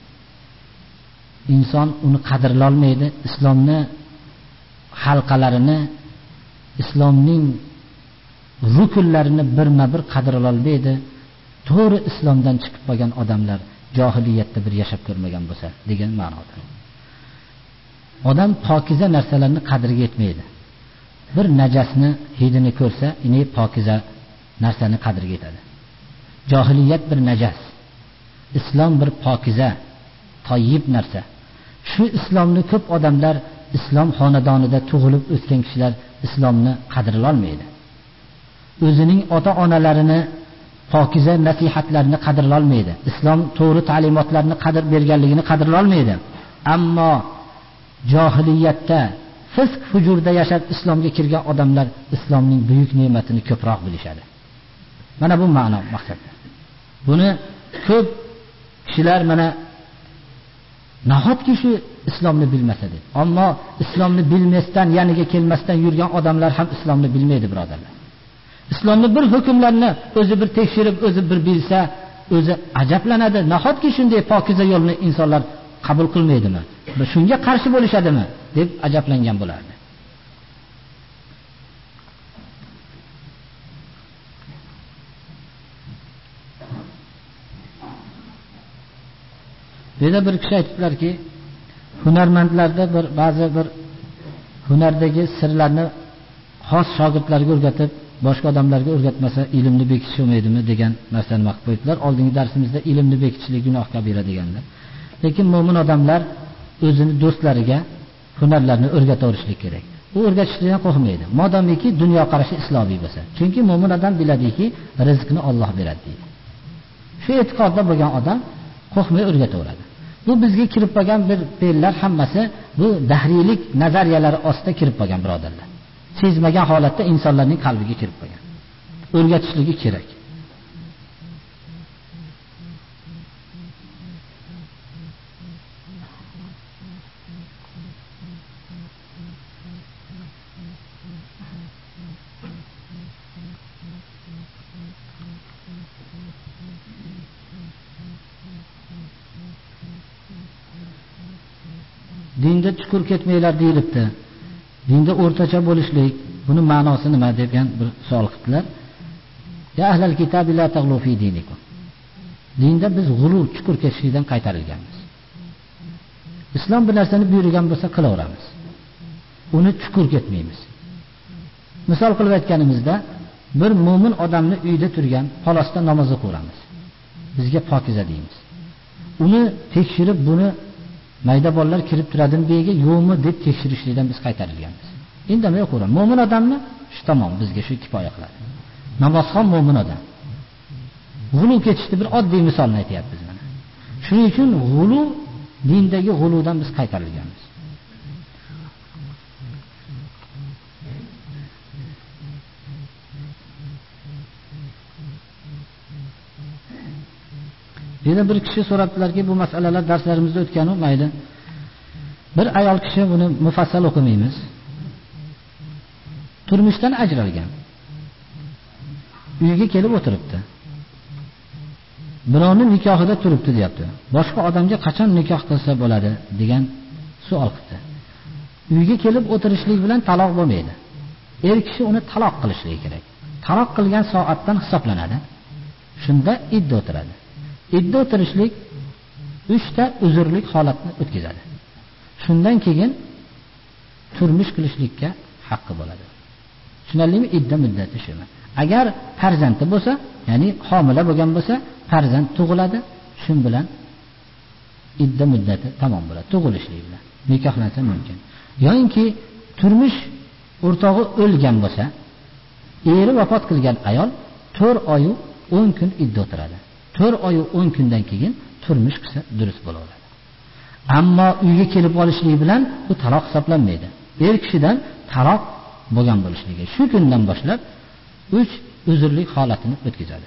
inson uni qadrlay olmaydi. Islomni halqalarini, islomning rukunlarini birma-bir qadrlay olmaydi. To'g'ri islomdan chiqib qolgan odamlar johiliyatda bir yashab ko'rmagan bo'lsa degan ma'noda. Odam pokiza narsalarni qadriga yetmaydi. Bir najasni hidini ko'rsa, ini pokiza narsani qadriga yetadi. Johiliyat bir najas, islom bir pokiza, toyib narsa. Shu islomni ko'p odamlar, islom xonadonida tug'ilib o'sgan kishilar islomni qadrlay olmaydi. O'zining ota-onalarini pokiza nasihatlarini qadrlay olmaydi. Islom to'g'ri ta'limotlarni qadr berganligini qadrlay olmaydi. Ammo johiliyatda, fisq hujurda yashab islomga kirgan odamlar islomning buyuk ne'matini ko'proq bilishadi. Mana bu ma'no maqsadda. Buni ko'p kishilar mana nahotki shu islomni bilmasa deb. Ammo islomni bilmasdan, yaniga kelmasdan yurgan odamlar ham islomni bilmaydi birodarlar. Islomni bir hukmlarni o'zi bir tekshirib, o'zi bir bilsa, o'zi ajablanadi. Nahotki shunday pokiza yo'lni insonlar qabul qilmaydimi? Shunga qarshi bo'lishadimi deb ajablangan bo'lardi. Beda bir kishi aytdilarki, hunarmandlarda ba'zi bir hunardagi sirlarni xos shogirdlarga o'rgatib, boshqa odamlarga o'rgatmasa ilmni bekitish olmaydimi degan narsani vaqt qo'ydilar. Oldingi darsimizda ilmni bekitishlik gunoh kabira deganlar. Lekin mo'min odamlar o'zini do'stlariga hunarlarni o'rgataverishlik kerak. U o'rgatishdan qo'rqmaydi. Modomiki dunyo qarashi islomiy bo'lsa. Chunki mo'min odam biladiki, rizqni Alloh beradi deydi. Shu e'tiqodda bo'lgan odam qo'rqmay o'rgataveradi. Bu bizga kirib qolgan bir fe'llar hammasi bu dahriylik nazariyalar ostida kirib qolgan birodarlar. Sezmagan holatda insonlarning qalbiga kirib qolgan. O'rgatishligi kerak. Dinda chuqur ketmanglar deyilibdi. Dinda o'rtacha bo'lishlik, buni ma'nosi nima degan bir savol qildilar. Ya ahlal kitobi la taghlu fi dinikum. Dinda biz g'ulu chuqur ketishlikdan qaytarilganmiz. Islom bir narsani buyurgan bo'lsa qilaveramiz. Uni chuqur ketmaymiz. Misol qilib aytganimizda, bir mo'min odamni uyda turgan xolosda namoz o'qiramiz. Bizga pokiza deymiz. Uni tekshirib buni mayda bolalar kirib turadimi beyga yo'qmi deb tekshirishlikdan biz qaytarilganmiz. Indamay o'qiramiz. Mo'min odamni shu tamom bizga shu kifoya qiladi. Namozxon mo'min odam. G'ulu ketishni bir oddiy misolni aytyapmiz mana. Shuning uchun g'ulu dindagi g'uludan biz qaytarilganmiz. Yana bir kishi so'rabdilarki, bu masalalar darslarimizda o'tgan-u, mayli. Bir ayol kishi, buni mufassal o'qimaymiz. Turmushdan ajralgan. Uyga kelib o'tiribdi. Birovning nikohida turibdi, deyapti. Boshqa odamga qachon nikoh qilsa bo'ladi degan savol qildi. Uyga kelib o'tirishlik bilan taloq bo'lmaydi. Er kishi uni taloq qilishligi kerak. Taloq qilgan soatdan hisoblanadi. Shunda idda o'tiradi. Idda o'tirishlik 3 ta uzrlik holatni o'tkazadi. Shundan keyin turmush qilishlikka haqqi bo'ladi. Tushunarlimi? Idda muddati shu. Agar farzandi bo'lsa, ya'ni homila bo'lgan bo'lsa, farzand tug'iladi, shun bilan idda muddati tamom bo'ladi. Tug'ilishlik bilan nikohlansa mumkin. Yo'inki turmush o'rtog'i o'lgan bo'lsa, eri vafot qilgan ayol 4 oy 10 kun idda o'tiradi. 4 oy 10 kundan keyin turmush qilsa durust bo'ladi. Ammo uyga kelib olishlik bilan bu taloq hisoblanmaydi. Er kishidan taloq bo'lgan bo'lishligi shu kundan boshlab 3 uzrlik holatini o'tkazadi.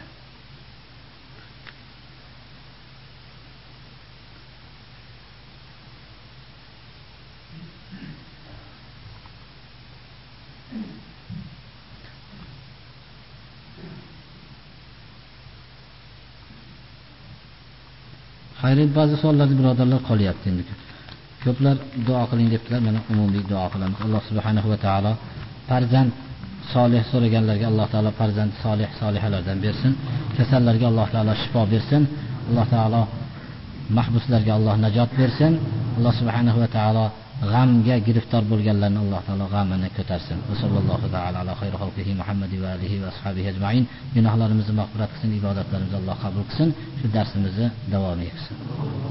Xayr, ba'zi savollarda birodarlar qolyapti endi. Ko'plar duo qiling debdilar. Mana umumiy duo qilamiz. Alloh subhanahu va taolo farzand solih so'raganlarga Alloh taolo farzand solih solihalardan bersin. Kasallarga Alloh taolo shifo bersin. Alloh taolo mahbuslarga Alloh najot bersin. Alloh subhanahu va taolo g'amga giriftor bo'lganlarni Alloh taolo g'amini ko'tarsin. Va sallallohu taala ala xayri xalqihi Muhammad va alihi va ashabihi ajma'in. Gunohlarimizni mag'firat qilsin, ibodatlarimizni Alloh qabul qilsin. Shu darsimizni davom etsin.